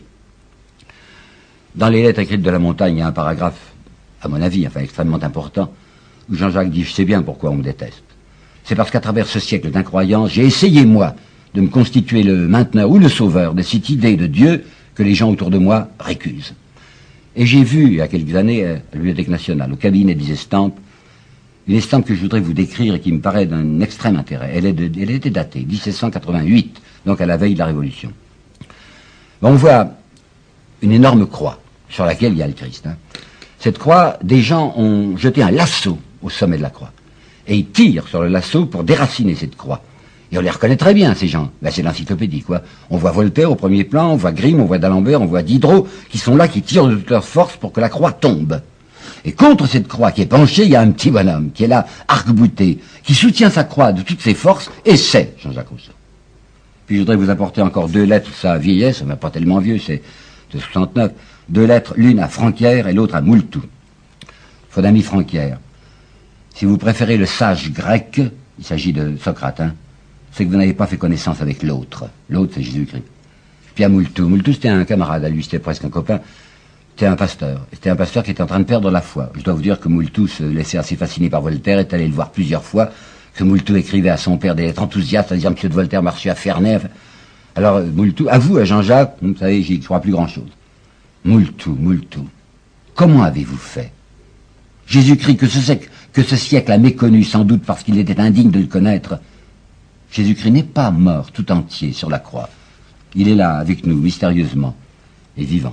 Dans les lettres écrites de la montagne, il y a un paragraphe, à mon avis, enfin extrêmement important, où Jean-Jacques dit, je sais bien pourquoi on me déteste. C'est parce qu'à travers ce siècle d'incroyance, j'ai essayé, moi, de me constituer le mainteneur ou le sauveur de cette idée de Dieu que les gens autour de moi récusent. Et j'ai vu, il y a quelques années, à la Bibliothèque nationale, au cabinet des estampes, une estampe que je voudrais vous décrire et qui me paraît d'un extrême intérêt. Elle, est de, elle était datée, dix-sept cent quatre-vingt-huit, donc à la veille de la Révolution. On voit une énorme croix sur laquelle il y a le Christ. Hein. Cette croix, des gens ont jeté un lasso au sommet de la croix. Et ils tirent sur le lasso pour déraciner cette croix. Et on les reconnaît très bien, ces gens. Ben, c'est l'encyclopédie, quoi. On voit Voltaire au premier plan, on voit Grimm, on voit d'Alembert, on voit Diderot, qui sont là, qui tirent de toute leur force pour que la croix tombe. Et contre cette croix qui est penchée, il y a un petit bonhomme qui est là, arc-bouté, qui soutient sa croix de toutes ses forces, et c'est Jean-Jacques Rousseau. Puis je voudrais vous apporter encore deux lettres, ça vieillesse, mais pas tellement vieux, c'est de soixante-neuf, deux lettres, l'une à Franquière et l'autre à Moultou. Faut d'ami Franquière. Si vous préférez le sage grec, il s'agit de Socrate, hein, c'est que vous n'avez pas fait connaissance avec l'autre. L'autre, c'est Jésus-Christ. Puis à Moultou. Moultou, c'était un camarade à lui, c'était presque un copain. C'était un pasteur. C'était un pasteur qui était en train de perdre la foi. Je dois vous dire que Moultou se laissait assez fasciner par Voltaire, est allé le voir plusieurs fois, que Moultou écrivait à son père des lettres enthousiastes, à dire Monsieur de Voltaire m'a reçu à Ferney. Alors, Moultou, à vous, à Jean-Jacques, vous savez, j'y crois plus grand-chose. Moultou, Moultou, comment avez-vous fait? Jésus-Christ, que ce, que ce siècle a méconnu, sans doute parce qu'il était indigne de le connaître, Jésus-Christ n'est pas mort tout entier sur la croix. Il est là, avec nous, mystérieusement, et vivant.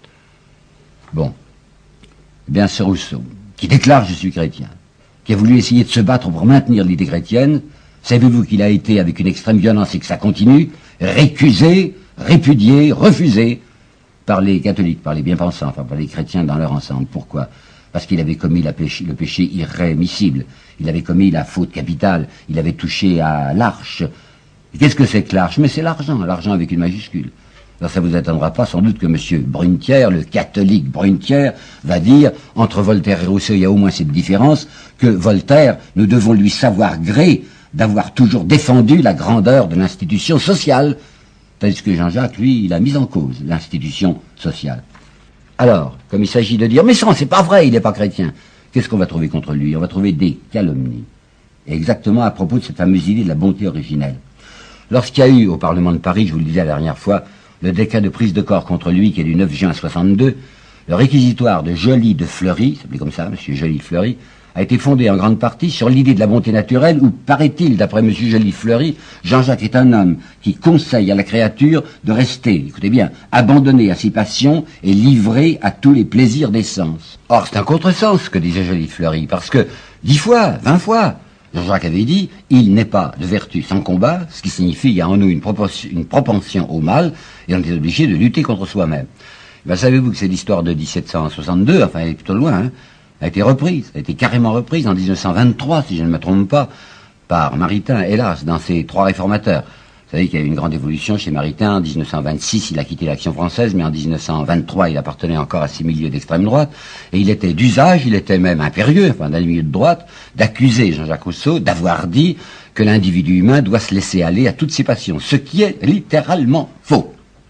Bon. Eh bien, ce Rousseau, qui déclare « Je suis chrétien », qui a voulu essayer de se battre pour maintenir l'idée chrétienne, savez-vous qu'il a été, avec une extrême violence et que ça continue, récusé, répudié, refusé par les catholiques, par les bien-pensants, enfin par les chrétiens dans leur ensemble. Pourquoi? Parce qu'il avait commis la péché, le péché irrémissible. Il avait commis la faute capitale. Il avait touché à l'arche. Et qu'est-ce que c'est que l'arche? Mais c'est l'argent, l'argent avec une majuscule. Alors ça vous attendra pas sans doute que M. Brunetière, le catholique Brunetière, va dire, entre Voltaire et Rousseau, il y a au moins cette différence, que Voltaire, nous devons lui savoir gré d'avoir toujours défendu la grandeur de l'institution sociale, tandis que Jean-Jacques, lui, il a mis en cause l'institution sociale. Alors, comme il s'agit de dire, mais ça, c'est pas vrai, il n'est pas chrétien, qu'est-ce qu'on va trouver contre lui? On va trouver des calomnies. Et exactement à propos de cette fameuse idée de la bonté originelle. Lorsqu'il y a eu au Parlement de Paris, je vous le disais la dernière fois, le décret de prise de corps contre lui, qui est du neuf juin soixante-deux, le réquisitoire de Joly de Fleury, il s'appelait comme ça, M. Joly de Fleury, a été fondée en grande partie sur l'idée de la bonté naturelle où, paraît-il, d'après M. Joly-Fleury, Jean-Jacques est un homme qui conseille à la créature de rester, écoutez bien, abandonné à ses passions et livré à tous les plaisirs des sens. Or, c'est un contresens, que disait Joly-Fleury, parce que dix fois, vingt fois, Jean-Jacques avait dit, il n'est pas de vertu sans combat, ce qui signifie qu'il y a en nous une, une propension au mal, et on est obligé de lutter contre soi-même. Ben, savez-vous que c'est l'histoire de dix-sept cent soixante-deux, enfin elle est plutôt loin, hein, a été reprise, a été carrément reprise en dix-neuf cent vingt-trois, si je ne me trompe pas, par Maritain, hélas, dans ses trois réformateurs. Vous savez qu'il y a eu une grande évolution chez Maritain. En dix-neuf cent vingt-six, il a quitté l'Action française, mais en dix-neuf cent vingt-trois, il appartenait encore à ces milieux d'extrême droite, et il était d'usage, il était même impérieux, enfin dans les milieux de droite, d'accuser Jean-Jacques Rousseau d'avoir dit que l'individu humain doit se laisser aller à toutes ses passions, ce qui est littéralement faux.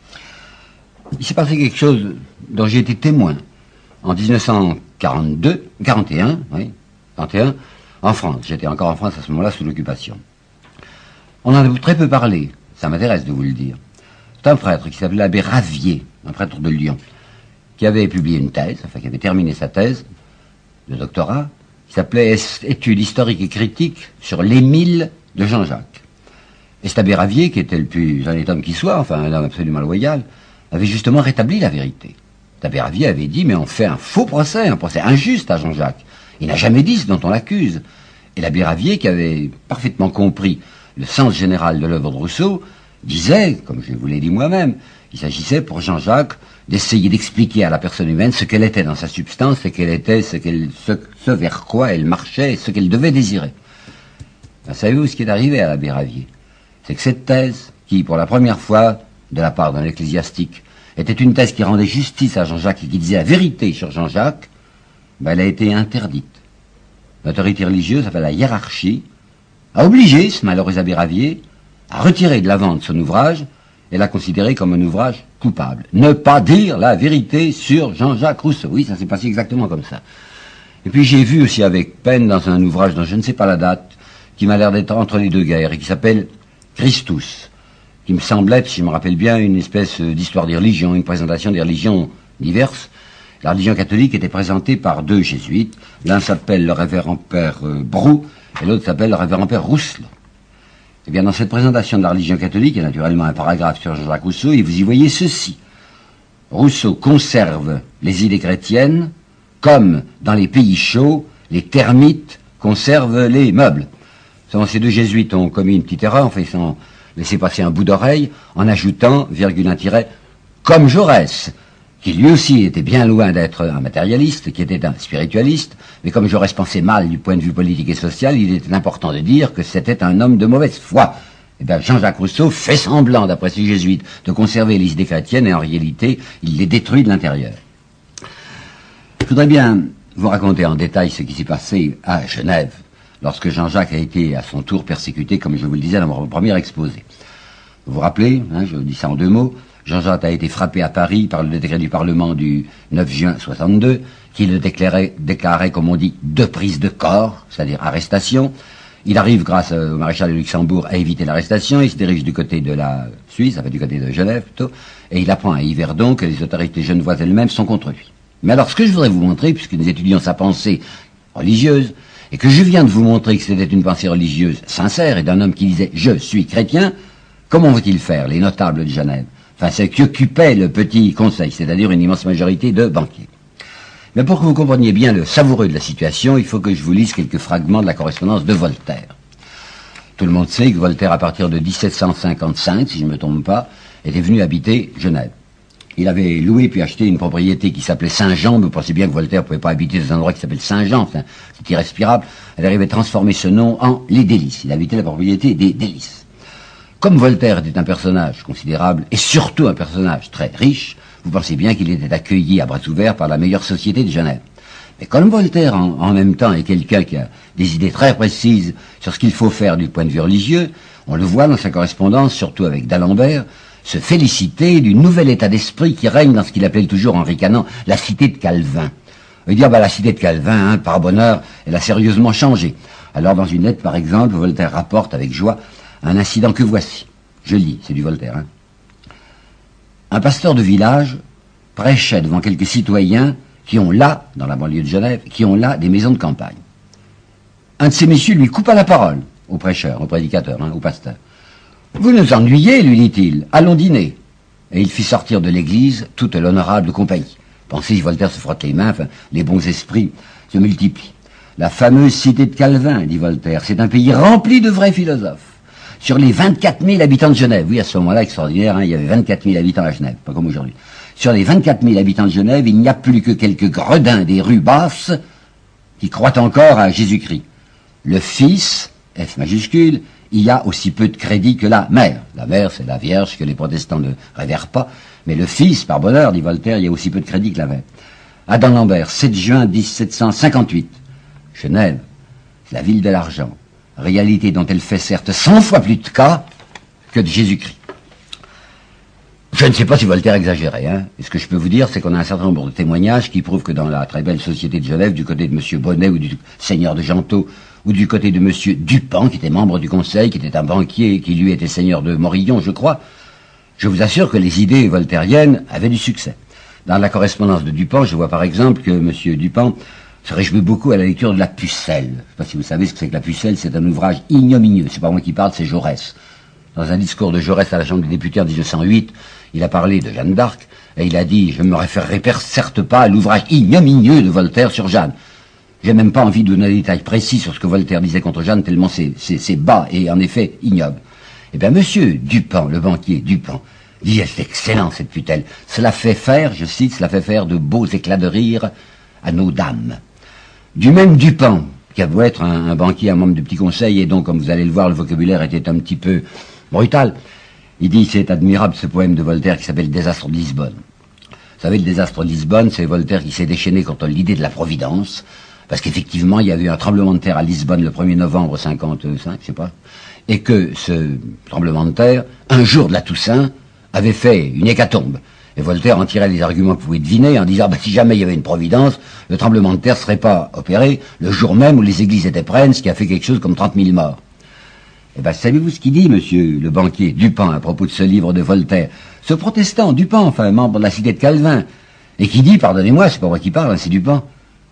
Il s'est passé quelque chose dont j'ai été témoin. En dix-neuf cent quarante-deux, quarante et un, oui, quarante et un, en France. J'étais encore en France à ce moment-là sous l'occupation. On en a très peu parlé, ça m'intéresse de vous le dire. C'est un prêtre qui s'appelait l'abbé Ravier, un prêtre de Lyon, qui avait publié une thèse, enfin qui avait terminé sa thèse de doctorat, qui s'appelait Études historiques et critiques sur l'Émile de Jean-Jacques. Et cet abbé Ravier, qui était le plus honnête homme qui soit, enfin un homme absolument loyal, avait justement rétabli la vérité. L'abbé Ravier avait dit, mais on fait un faux procès, un procès injuste à Jean-Jacques. Il n'a jamais dit ce dont on l'accuse. Et l'abbé Ravier, qui avait parfaitement compris le sens général de l'œuvre de Rousseau, disait, comme je vous l'ai dit moi-même, il s'agissait pour Jean-Jacques d'essayer d'expliquer à la personne humaine ce qu'elle était dans sa substance, ce qu'elle était, ce, qu'elle, ce, ce vers quoi elle marchait, et ce qu'elle devait désirer. Ben, savez-vous ce qui est arrivé à l'abbé Ravier? C'est que cette thèse, qui, pour la première fois, de la part d'un ecclésiastique, était une thèse qui rendait justice à Jean-Jacques et qui disait la vérité sur Jean-Jacques, ben elle a été interdite. L'autorité religieuse, enfin la hiérarchie, a obligé ce malheureux abbé Ravier à retirer de la vente son ouvrage et l'a considéré comme un ouvrage coupable. Ne pas dire la vérité sur Jean-Jacques Rousseau. Oui, ça s'est passé exactement comme ça. Et puis j'ai vu aussi avec peine dans un ouvrage dont je ne sais pas la date, qui m'a l'air d'être entre les deux guerres et qui s'appelle Christus, qui me semble être, si je me rappelle bien, une espèce d'histoire des religions, une présentation des religions diverses. La religion catholique était présentée par deux jésuites. L'un s'appelle le révérend père euh, Brou, et l'autre s'appelle le révérend père Rousselot. Eh bien, dans cette présentation de la religion catholique, il y a naturellement un paragraphe sur Jean-Jacques Rousseau, et vous y voyez ceci. Rousseau conserve les idées chrétiennes, comme dans les pays chauds, les termites conservent les meubles. Ces deux jésuites ont commis une petite erreur, enfin, ils sont laissé passer un bout d'oreille en ajoutant, virgule un tiret, comme Jaurès, qui lui aussi était bien loin d'être un matérialiste, qui était un spiritualiste, mais comme Jaurès pensait mal du point de vue politique et social, il était important de dire que c'était un homme de mauvaise foi. Et bien Jean-Jacques Rousseau fait semblant, d'après ces jésuites, de conserver les idées chrétiennes, et en réalité, il les détruit de l'intérieur. Je voudrais bien vous raconter en détail ce qui s'est passé à Genève, lorsque Jean-Jacques a été à son tour persécuté, comme je vous le disais dans mon premier exposé. Vous vous rappelez, hein, je dis ça en deux mots, Jean-Jacques a été frappé à Paris par le décret du Parlement du neuf juin soixante-deux, qui le déclarait, déclarait, comme on dit, de prise de corps, c'est-à-dire arrestation. Il arrive, grâce au maréchal de Luxembourg, à éviter l'arrestation, il se dirige du côté de la Suisse, enfin du côté de Genève plutôt, et il apprend à Yverdon que les autorités genevoises elles-mêmes sont contre lui. Mais alors, ce que je voudrais vous montrer, puisque nous étudions sa pensée religieuse, et que je viens de vous montrer que c'était une pensée religieuse sincère et d'un homme qui disait « je suis chrétien », comment vont-ils faire, les notables de Genève? Enfin, c'est qui occupait le petit conseil, c'est-à-dire une immense majorité de banquiers. Mais pour que vous compreniez bien le savoureux de la situation, il faut que je vous lise quelques fragments de la correspondance de Voltaire. Tout le monde sait que Voltaire, à partir de dix-sept cent cinquante-cinq, si je ne me trompe pas, était venu habiter Genève. Il avait loué puis acheté une propriété qui s'appelait Saint-Jean, mais vous pensez bien que Voltaire ne pouvait pas habiter dans un endroit qui s'appelle Saint-Jean, c'est, c'est irrespirable. Elle arrivait à transformer ce nom en Les Délices. Il habitait la propriété des Délices. Comme Voltaire était un personnage considérable, et surtout un personnage très riche, vous pensez bien qu'il était accueilli à bras ouverts par la meilleure société de Genève. Mais comme Voltaire, en, en même temps, est quelqu'un qui a des idées très précises sur ce qu'il faut faire du point de vue religieux, on le voit dans sa correspondance, surtout avec d'Alembert, se féliciter du nouvel état d'esprit qui règne dans ce qu'il appelle toujours en ricanant la cité de Calvin. Il dit, ah bah la cité de Calvin, hein, par bonheur, elle a sérieusement changé. Alors dans une lettre, par exemple, Voltaire rapporte avec joie un incident que voici. Je lis, c'est du Voltaire. Hein. Un pasteur de village prêchait devant quelques citoyens qui ont là, dans la banlieue de Genève, qui ont là des maisons de campagne. un de ces messieurs lui coupa la parole, au prêcheur, au prédicateur, hein, au pasteur. « Vous nous ennuyez, lui dit-il, allons dîner. » Et il fit sortir de l'église toute l'honorable compagnie. Pensez, Voltaire se frotte les mains, enfin, les bons esprits se multiplient. La fameuse cité de Calvin, dit Voltaire, c'est un pays rempli de vrais philosophes. Sur les vingt-quatre mille habitants de Genève, oui, à ce moment-là, extraordinaire, hein, il y avait vingt-quatre mille habitants à Genève, pas comme aujourd'hui. Sur les vingt-quatre mille habitants de Genève, il n'y a plus que quelques gredins des rues basses qui croient encore à Jésus-Christ. Le Fils, F majuscule, il y a aussi peu de crédit que la mère. La mère, c'est la Vierge que les protestants ne révèrent pas, mais le Fils, par bonheur, dit Voltaire, il y a aussi peu de crédit que la mère. Adam Lambert, sept juin mille sept cent cinquante-huit. Genève, c'est la ville de l'argent. Réalité dont elle fait certes cent fois plus de cas que de Jésus-Christ. Je ne sais pas si Voltaire exagérait, hein. Et ce que je peux vous dire, c'est qu'on a un certain nombre de témoignages qui prouvent que dans la très belle société de Genève, du côté de M. Bonnet ou du seigneur de Gentot, ou du côté de M. Dupin, qui était membre du conseil, qui était un banquier, qui lui était seigneur de Morillon, je crois, je vous assure que les idées voltairiennes avaient du succès. Dans la correspondance de Dupin, je vois par exemple que M. Dupin se réjouit beaucoup à la lecture de La Pucelle. Je ne sais pas si vous savez ce que c'est que La Pucelle, c'est un ouvrage ignominieux. C'est pas moi qui parle, c'est Jaurès. Dans un discours de Jaurès à la Chambre des députés en dix-neuf cent huit, il a parlé de Jeanne d'Arc, et il a dit, je ne me référerai certes pas à l'ouvrage ignominieux de Voltaire sur Jeanne. J'ai même pas envie de donner des détails précis sur ce que Voltaire disait contre Jeanne, tellement c'est, c'est, c'est bas et en effet ignoble. Eh bien, monsieur Dupin, le banquier Dupin, dit, c'est excellent cette tutelle. Cela fait faire, je cite, cela fait faire de beaux éclats de rire à nos dames. Du même Dupin, qui a beau être un, un banquier, un membre du Petit Conseil, et donc, comme vous allez le voir, le vocabulaire était un petit peu brutal. Il dit, c'est admirable ce poème de Voltaire qui s'appelle « Désastre de Lisbonne ». Vous savez, le désastre de Lisbonne, c'est Voltaire qui s'est déchaîné contre l'idée de la Providence, parce qu'effectivement, il y a eu un tremblement de terre à Lisbonne le premier novembre cinquante-cinq, je sais pas, et que ce tremblement de terre, un jour de la Toussaint, avait fait une hécatombe. Et Voltaire en tirait les arguments que vous pouvez deviner en disant, bah, si jamais il y avait une providence, le tremblement de terre ne serait pas opéré le jour même où les églises étaient pleines, ce qui a fait quelque chose comme trente mille morts. Eh bien, savez-vous ce qu'il dit, monsieur le banquier Dupin, à propos de ce livre de Voltaire? Ce protestant, Dupin, enfin, membre de la cité de Calvin, et qui dit, pardonnez-moi, c'est pas moi qui parle, hein, c'est Dupin.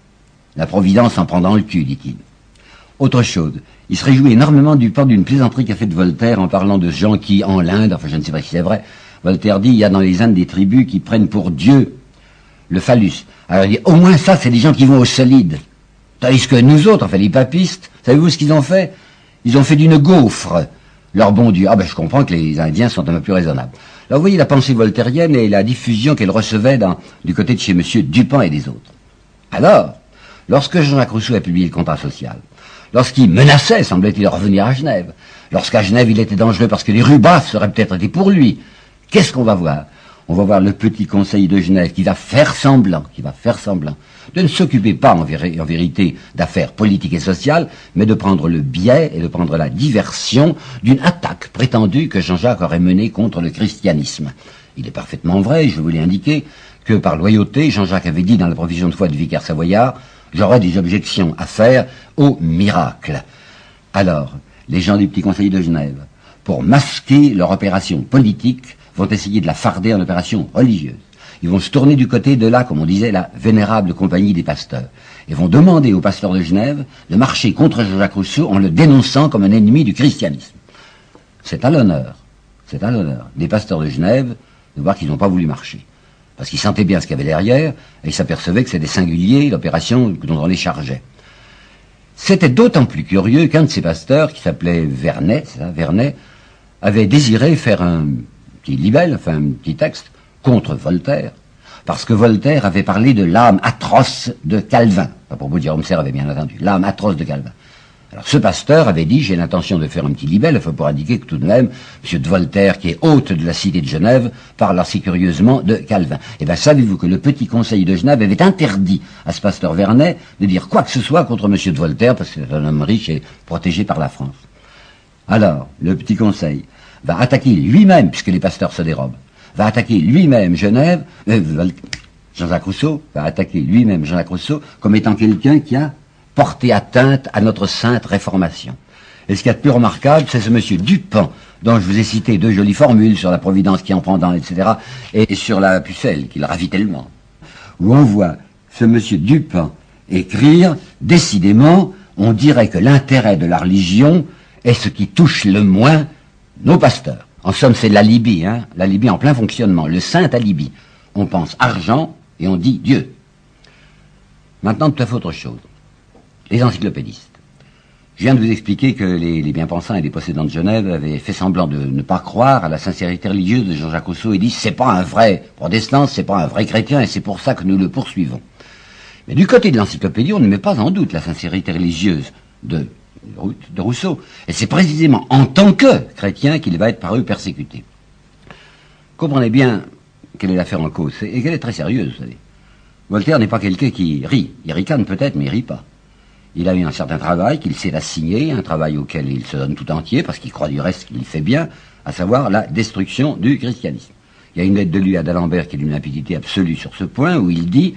La providence en prend dans le cul, dit-il. Autre chose, il se réjouit énormément Dupin d'une plaisanterie qu'a faite Voltaire en parlant de gens qui, en l'Inde, enfin, je ne sais pas si c'est vrai, Voltaire dit, il y a dans les Indes des tribus qui prennent pour Dieu le phallus. Alors il dit, au moins ça, c'est des gens qui vont au solide. Tandis que nous autres, enfin les papistes, savez-vous ce qu'ils ont fait? Ils ont fait d'une gaufre leur bon Dieu. Ah ben je comprends que les Indiens sont un peu plus raisonnables. Là vous voyez la pensée voltairienne et la diffusion qu'elle recevait dans, du côté de chez monsieur Dupin et des autres. Alors, lorsque Jean-Jacques Rousseau a publié le contrat social, lorsqu'il menaçait, semblait-il, de revenir à Genève, lorsqu'à Genève il était dangereux parce que les rues basses seraient peut-être été pour lui, qu'est-ce qu'on va voir? On va voir le petit conseil de Genève qui va faire semblant, qui va faire semblant de ne s'occuper pas en, vé- en vérité d'affaires politiques et sociales, mais de prendre le biais et de prendre la diversion d'une attaque prétendue que Jean-Jacques aurait menée contre le christianisme. Il est parfaitement vrai, je vous l'ai indiqué, que par loyauté, Jean-Jacques avait dit dans la provision de foi du vicaire savoyard, j'aurais des objections à faire au miracle. Alors, les gens du petit conseil de Genève, pour masquer leur opération politique, vont essayer de la farder en opération religieuse. Ils vont se tourner du côté de là, comme on disait, la vénérable compagnie des pasteurs. Et vont demander aux pasteurs de Genève de marcher contre Jean-Jacques Rousseau en le dénonçant comme un ennemi du christianisme. C'est à l'honneur, c'est à l'honneur des pasteurs de Genève de voir qu'ils n'ont pas voulu marcher. Parce qu'ils sentaient bien ce qu'il y avait derrière, et ils s'apercevaient que c'était singulier l'opération dont on les chargeait. C'était d'autant plus curieux qu'un de ces pasteurs, qui s'appelait Vernet, c'est ça, Vernet, avait désiré faire un petit libelle, enfin un petit texte, contre Voltaire, parce que Voltaire avait parlé de l'âme atroce de Calvin. Pas pour vous dire, Homer avait bien entendu, l'âme atroce de Calvin. Alors ce pasteur avait dit, j'ai l'intention de faire un petit libelle, enfin pour indiquer que tout de même, M. de Voltaire, qui est hôte de la cité de Genève, parle assez curieusement de Calvin. Eh bien, savez-vous que le petit conseil de Genève avait interdit à ce pasteur Vernet de dire quoi que ce soit contre M. de Voltaire, parce que c'est un homme riche et protégé par la France. Alors, le petit conseil va attaquer lui-même, puisque les pasteurs se dérobent, va attaquer lui-même Genève, euh, Jean-Jacques Rousseau, va attaquer lui-même Jean-Jacques Rousseau comme étant quelqu'un qui a porté atteinte à notre sainte réformation. Et ce qu'il y a de plus remarquable, c'est ce monsieur Dupin, dont je vous ai cité deux jolies formules sur la providence qui en prend dans, et cetera, et sur la pucelle, qui le ravit tellement, où on voit ce monsieur Dupin écrire, décidément, on dirait que l'intérêt de la religion est ce qui touche le moins nos pasteurs. En somme, c'est l'alibi, hein, l'alibi en plein fonctionnement, le saint alibi. On pense argent et on dit Dieu. Maintenant, tout à fait autre chose. Les encyclopédistes. Je viens de vous expliquer que les, les bien-pensants et les possédants de Genève avaient fait semblant de ne pas croire à la sincérité religieuse de Jean-Jacques Rousseau et disent c'est pas un vrai protestant, c'est pas un vrai chrétien et c'est pour ça que nous le poursuivons. Mais du côté de l'encyclopédie, on ne met pas en doute la sincérité religieuse de, de Rousseau. Et c'est précisément en tant que chrétien qu'il va être par eux persécuté. Comprenez bien quelle est l'affaire en cause, et qu'elle est très sérieuse, vous savez. Voltaire n'est pas quelqu'un qui rit. Il ricane peut-être, mais il rit pas. Il a eu un certain travail qu'il s'est assigné, un travail auquel il se donne tout entier, parce qu'il croit du reste qu'il fait bien, à savoir la destruction du christianisme. Il y a une lettre de lui à d'Alembert qui est d'une limpidité absolue sur ce point, où il dit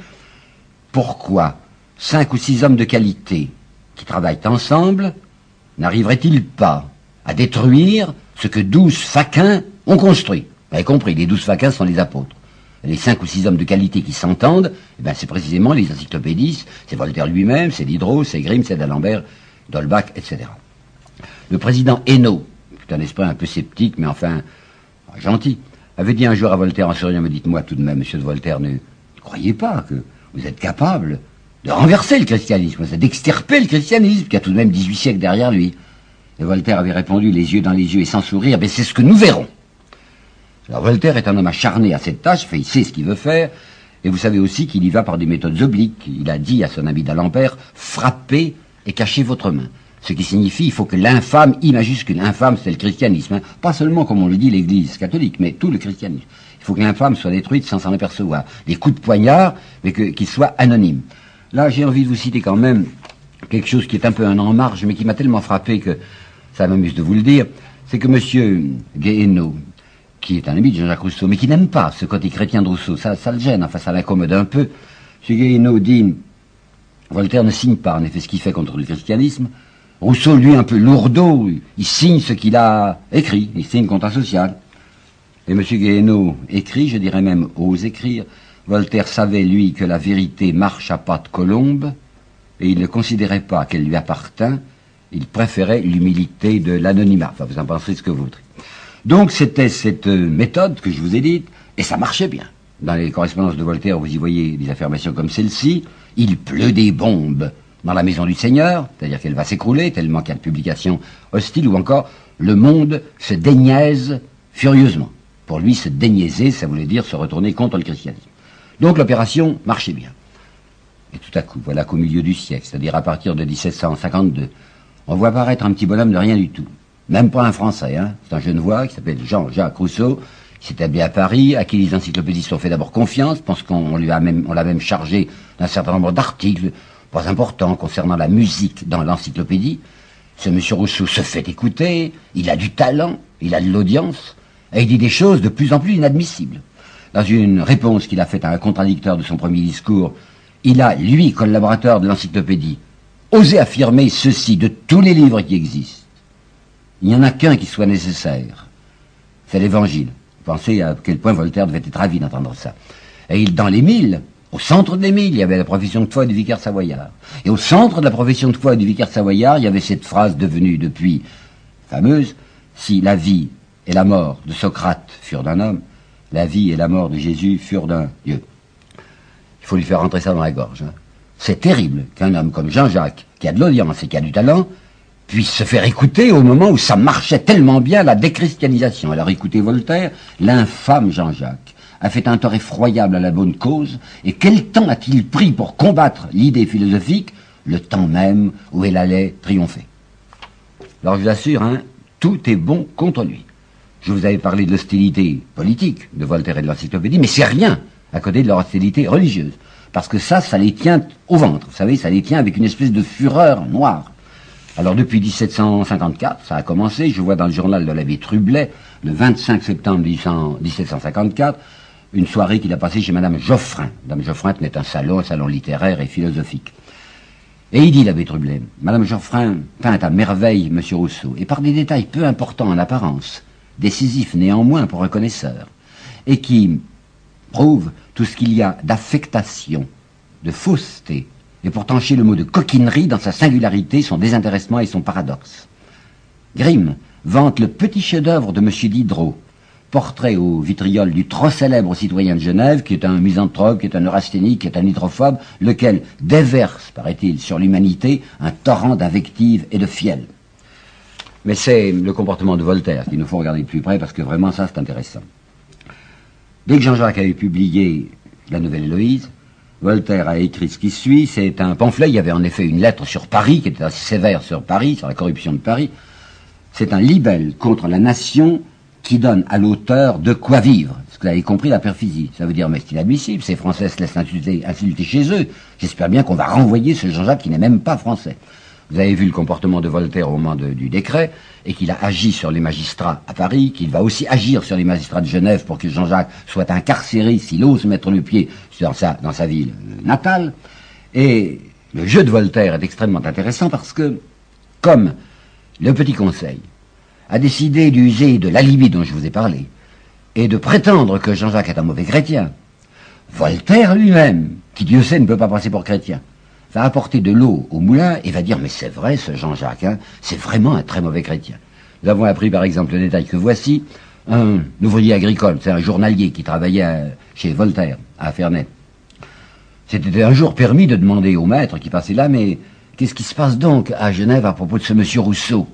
« Pourquoi cinq ou six hommes de qualité qui travaillent ensemble n'arriveraient-ils pas à détruire ce que douze faquins ont construit ?» Vous avez compris, les douze faquins sont les apôtres. Les cinq ou six hommes de qualité qui s'entendent, eh ben c'est précisément les encyclopédistes, c'est Voltaire lui-même, c'est Diderot, c'est Grimm, c'est d'Alembert, d'Holbach, et cetera. Le président Hainaut, qui est un esprit un peu sceptique, mais enfin gentil, avait dit un jour à Voltaire en souriant, me dites-moi tout de même, monsieur de Voltaire, ne croyez pas que vous êtes capable de renverser le christianisme, d'extirper le christianisme, qui a tout de même dix-huit siècles derrière lui. Et Voltaire avait répondu, les yeux dans les yeux et sans sourire, mais c'est ce que nous verrons. Alors Voltaire est un homme acharné à cette tâche, fait, il sait ce qu'il veut faire, et vous savez aussi qu'il y va par des méthodes obliques. Il a dit à son ami d'Alembert, frappez et cachez votre main. Ce qui signifie, il faut que l'infâme, I majuscule, infâme c'est le christianisme, hein. Pas seulement comme on le dit l'église catholique, mais tout le christianisme. Il faut que l'infâme soit détruite sans s'en apercevoir. Des coups de poignard, mais que, qu'il soit anonyme. Là, j'ai envie de vous citer quand même quelque chose qui est un peu un en marge, mais qui m'a tellement frappé que ça m'amuse de vous le dire, c'est que monsieur Guéhenno, qui est un ami de Jean-Jacques Rousseau, mais qui n'aime pas ce côté chrétien de Rousseau, ça, ça le gêne, enfin ça l'incommode un peu. M. Guéhenno dit, Voltaire ne signe pas en effet ce qu'il fait contre le christianisme. Rousseau, lui, un peu lourdeau, il signe ce qu'il a écrit, il signe contrat social. Et M. Guéhenno écrit, je dirais même ose écrire, Voltaire savait, lui, que la vérité marche à pas de colombe, et il ne considérait pas qu'elle lui appartint, il préférait l'humilité de l'anonymat. Enfin, vous en pensez ce que vous voudrez. Donc c'était cette méthode que je vous ai dite, et ça marchait bien. Dans les correspondances de Voltaire, vous y voyez des affirmations comme celle-ci, il pleut des bombes dans la maison du Seigneur, c'est-à-dire qu'elle va s'écrouler tellement qu'il y a de publications hostiles, ou encore le monde se déniaise furieusement. Pour lui, se déniaiser, ça voulait dire se retourner contre le christianisme. Donc l'opération marchait bien. Et tout à coup, voilà qu'au milieu du siècle, c'est-à-dire à partir de dix-sept cent cinquante-deux, on voit apparaître un petit bonhomme de rien du tout. Même pas un Français, hein. C'est un Genevois qui s'appelle Jean-Jacques Rousseau, qui s'est établi à Paris, à qui les encyclopédistes ont fait d'abord confiance, parce qu'on lui a même, on l'a même chargé d'un certain nombre d'articles, pas importants, concernant la musique dans l'encyclopédie. Ce monsieur Rousseau se fait écouter, il a du talent, il a de l'audience, et il dit des choses de plus en plus inadmissibles. Dans une réponse qu'il a faite à un contradicteur de son premier discours, il a, lui, collaborateur de l'encyclopédie, osé affirmer ceci de tous les livres qui existent. Il n'y en a qu'un qui soit nécessaire. C'est l'Évangile. Vous pensez à quel point Voltaire devait être ravi d'entendre ça. Et il, dans les Milles, au centre des Milles, il y avait la profession de foi du vicaire savoyard. Et au centre de la profession de foi du vicaire savoyard, il y avait cette phrase devenue depuis fameuse, si la vie et la mort de Socrate furent d'un homme, la vie et la mort de Jésus furent d'un Dieu. Il faut lui faire rentrer ça dans la gorge. Hein. C'est terrible qu'un homme comme Jean-Jacques, qui a de l'audience et qui a du talent, puisse se faire écouter au moment où ça marchait tellement bien, la déchristianisation. Alors écoutez Voltaire, l'infâme Jean-Jacques a fait un tort effroyable à la bonne cause, et quel temps a-t-il pris pour combattre l'idée philosophique, le temps même où elle allait triompher. Alors je vous assure, hein, tout est bon contre lui. Je vous avais parlé de l'hostilité politique de Voltaire et de l'encyclopédie, mais c'est rien à côté de leur hostilité religieuse. Parce que ça, ça les tient au ventre, vous savez, ça les tient avec une espèce de fureur noire. Alors depuis dix-sept cent cinquante-quatre, ça a commencé, je vois dans le journal de l'abbé Trublet, le vingt-cinq septembre dix-sept cent cinquante-quatre, une soirée qu'il a passée chez Madame Geoffrin. Madame Geoffrin tenait un salon, un salon littéraire et philosophique. Et il dit, l'abbé Trublet, Madame Geoffrin peint à merveille Monsieur Rousseau, et par des détails peu importants en apparence, décisifs néanmoins pour un connaisseur, et qui prouvent tout ce qu'il y a d'affectation, de fausseté et pour trancher le mot de coquinerie dans sa singularité, son désintéressement et son paradoxe. Grimm vante le petit chef-d'œuvre de M. Diderot, portrait au vitriol du trop célèbre citoyen de Genève, qui est un misanthrope, qui est un neurasthénique, qui est un hydrophobe, lequel déverse, paraît-il, sur l'humanité un torrent d'invectives et de fiel. Mais c'est le comportement de Voltaire qu'il nous faut regarder de plus près, parce que vraiment ça c'est intéressant. Dès que Jean-Jacques avait publié La Nouvelle Héloïse, Voltaire a écrit ce qui suit. C'est un pamphlet, il y avait en effet une lettre sur Paris, qui était assez sévère sur Paris, sur la corruption de Paris. C'est un libelle contre la nation qui donne à l'auteur de quoi vivre. Parce que vous avez compris la perfidie. Ça veut dire, mais c'est inadmissible, ces Français se laissent insulter, insulter chez eux. J'espère bien qu'on va renvoyer ce Jean-Jacques qui n'est même pas français. Vous avez vu le comportement de Voltaire au moment de, du décret, et qu'il a agi sur les magistrats à Paris, qu'il va aussi agir sur les magistrats de Genève pour que Jean-Jacques soit incarcéré s'il ose mettre le pied dans sa, dans sa ville natale. Et le jeu de Voltaire est extrêmement intéressant parce que, comme le Petit Conseil a décidé d'user de l'alibi dont je vous ai parlé, et de prétendre que Jean-Jacques est un mauvais chrétien, Voltaire lui-même, qui Dieu sait ne peut pas passer pour chrétien, va apporter de l'eau au moulin et va dire, mais c'est vrai ce Jean-Jacques, hein, c'est vraiment un très mauvais chrétien. Nous avons appris par exemple le détail que voici, un ouvrier agricole, c'est un journalier qui travaillait à, chez Voltaire, à Ferney. C'était un jour permis de demander au maître qui passait là, mais qu'est-ce qui se passe donc à Genève à propos de ce monsieur Rousseau?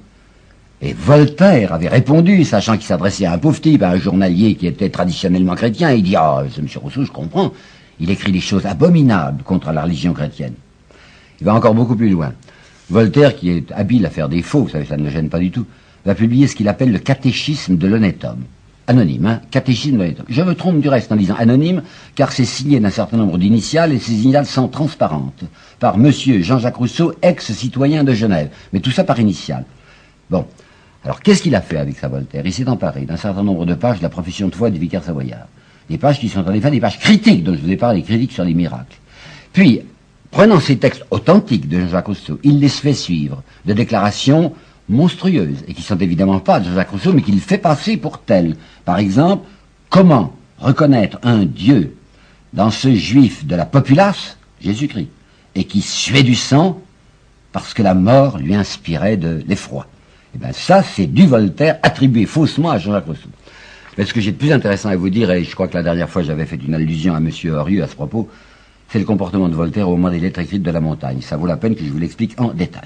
Et Voltaire avait répondu, sachant qu'il s'adressait à un pauvre type, à un journalier qui était traditionnellement chrétien, et il dit, ah, ce monsieur Rousseau, je comprends, il écrit des choses abominables contre la religion chrétienne. Il va encore beaucoup plus loin. Voltaire, qui est habile à faire des faux, vous savez, ça ne le gêne pas du tout, va publier ce qu'il appelle le catéchisme de l'honnête homme. Anonyme, hein, catéchisme de l'honnête homme. Je me trompe du reste en disant anonyme, car c'est signé d'un certain nombre d'initiales, et ces initiales sont transparentes, par monsieur Jean-Jacques Rousseau, ex-citoyen de Genève. Mais tout ça par initiales. Bon. Alors, qu'est-ce qu'il a fait avec ça, Voltaire? Il s'est emparé d'un certain nombre de pages de la profession de foi du vicaire savoyard. Des pages qui sont en effet des pages critiques, dont je vous ai parlé, critiques sur les miracles. Puis, prenant ces textes authentiques de Jean-Jacques Rousseau, il les fait suivre de déclarations monstrueuses, et qui sont évidemment pas de Jean-Jacques Rousseau, mais qu'il fait passer pour telles. Par exemple, comment reconnaître un Dieu dans ce juif de la populace, Jésus-Christ, et qui suait du sang parce que la mort lui inspirait de l'effroi. Eh bien ça, c'est du Voltaire attribué faussement à Jean-Jacques Rousseau. Mais ce que j'ai de plus intéressant à vous dire, et je crois que la dernière fois j'avais fait une allusion à M. Horieux à ce propos, c'est le comportement de Voltaire au moment des lettres écrites de la montagne. Ça vaut la peine que je vous l'explique en détail.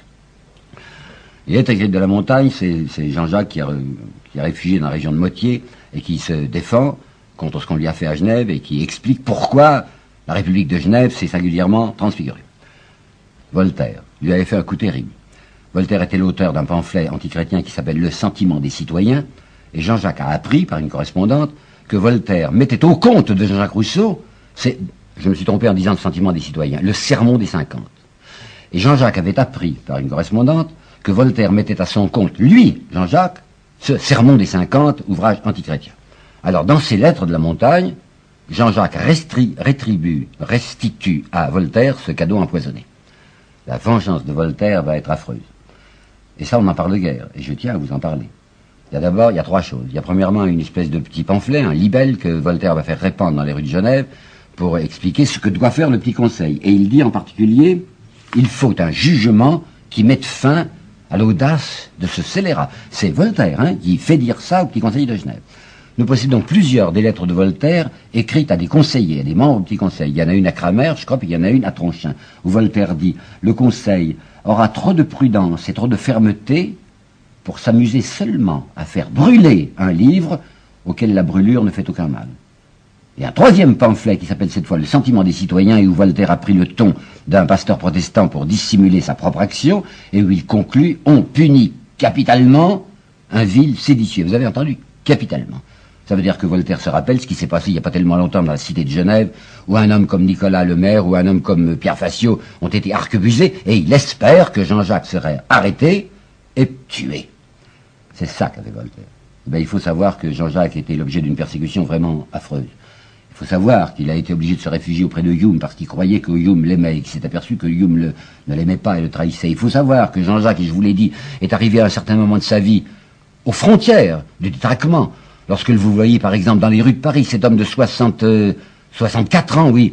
Les lettres écrites de la montagne, c'est Jean-Jacques qui, qui est réfugié dans la région de Motier et qui se défend contre ce qu'on lui a fait à Genève et qui explique pourquoi la République de Genève s'est singulièrement transfigurée. Voltaire lui avait fait un coup terrible. Voltaire était l'auteur d'un pamphlet antichrétien qui s'appelle Le Sentiment des citoyens, et Jean-Jacques a appris par une correspondante que Voltaire mettait au compte de Jean-Jacques Rousseau, c'est, je me suis trompé en disant Le Sentiment des citoyens, le Sermon des cinquante. Et Jean-Jacques avait appris par une correspondante que Voltaire mettait à son compte, lui, Jean-Jacques, ce Sermon des cinquante, ouvrage antichrétien. Alors, dans ses lettres de la montagne, Jean-Jacques rétribue, restitue à Voltaire ce cadeau empoisonné. La vengeance de Voltaire va être affreuse. Et ça, on n'en parle guère, et je tiens à vous en parler. Il y a d'abord, il y a trois choses. Il y a premièrement une espèce de petit pamphlet, un libelle que Voltaire va faire répandre dans les rues de Genève pour expliquer ce que doit faire le Petit Conseil. Et il dit en particulier, il faut un jugement qui mette fin à l'audace de ce scélérat. C'est Voltaire hein, qui fait dire ça au Petit Conseil de Genève. Nous possédons plusieurs des lettres de Voltaire écrites à des conseillers, à des membres du Petit Conseil. Il y en a une à Cramer, je crois, puis il y en a une à Tronchin, où Voltaire dit « Le Conseil aura trop de prudence et trop de fermeté pour s'amuser seulement à faire brûler un livre auquel la brûlure ne fait aucun mal. » Et un troisième pamphlet qui s'appelle cette fois « Le Sentiment des citoyens » et où Voltaire a pris le ton d'un pasteur protestant pour dissimuler sa propre action et où il conclut « On punit capitalement un vil séditieux ». Vous avez entendu ? Capitalement. Ça veut dire que Voltaire se rappelle ce qui s'est passé il n'y a pas tellement longtemps dans la cité de Genève, où un homme comme Nicolas Le Maire ou un homme comme Pierre Facio ont été arquebusés, et il espère que Jean-Jacques serait arrêté et tué. C'est ça qu'avait Voltaire. Ben, il faut savoir que Jean-Jacques était l'objet d'une persécution vraiment affreuse. Il faut savoir qu'il a été obligé de se réfugier auprès de Hume parce qu'il croyait que Hume l'aimait et qu'il s'est aperçu que Hume le, ne l'aimait pas et le trahissait. Il faut savoir que Jean-Jacques, et je vous l'ai dit, est arrivé à un certain moment de sa vie aux frontières du détraquement. Lorsque vous voyez, par exemple, dans les rues de Paris, cet homme de soixante, euh, soixante-quatre ans, oui,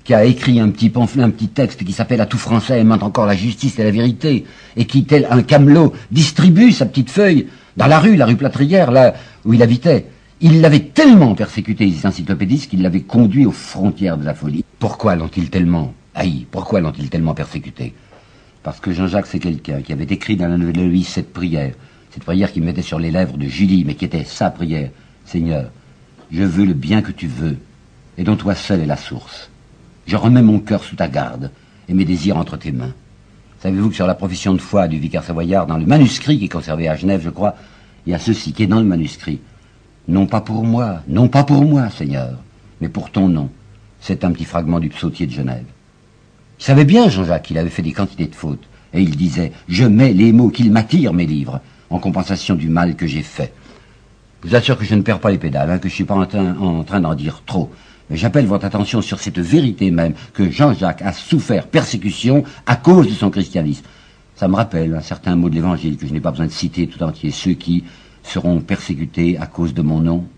qui a écrit un petit pamphlet, un petit texte qui s'appelle À tout français aimant encore la justice et la vérité, et qui, tel un camelot, distribue sa petite feuille dans la rue, la rue Plâtrière, là où il habitait. Il l'avait tellement persécuté, les encyclopédistes, qu'il l'avait conduit aux frontières de la folie. Pourquoi l'ont-ils tellement haï? Pourquoi l'ont-ils tellement persécuté? Parce que Jean-Jacques, c'est quelqu'un qui avait écrit dans la Nouvelle Héloïse cette prière, cette prière qu'il mettait sur les lèvres de Julie, mais qui était sa prière. Seigneur, je veux le bien que tu veux, et dont toi seul est la source. Je remets mon cœur sous ta garde, et mes désirs entre tes mains. Savez-vous que sur la profession de foi du vicaire savoyard, dans le manuscrit qui est conservé à Genève, je crois, il y a ceci qui est dans le manuscrit. Non pas pour moi, non pas pour moi, Seigneur, mais pour ton nom. C'est un petit fragment du psautier de Genève. Il savait bien, Jean-Jacques, qu'il avait fait des quantités de fautes, et il disait « Je mets les mots qu'ils m'attirent, mes livres, en compensation du mal que j'ai fait. » Je vous assure que je ne perds pas les pédales, hein, que je ne suis pas en train, en train d'en dire trop. Mais j'appelle votre attention sur cette vérité même, que Jean-Jacques a souffert persécution à cause de son christianisme. Ça me rappelle un certain mot de l'Évangile que je n'ai pas besoin de citer tout entier. Ceux qui seront persécutés à cause de mon nom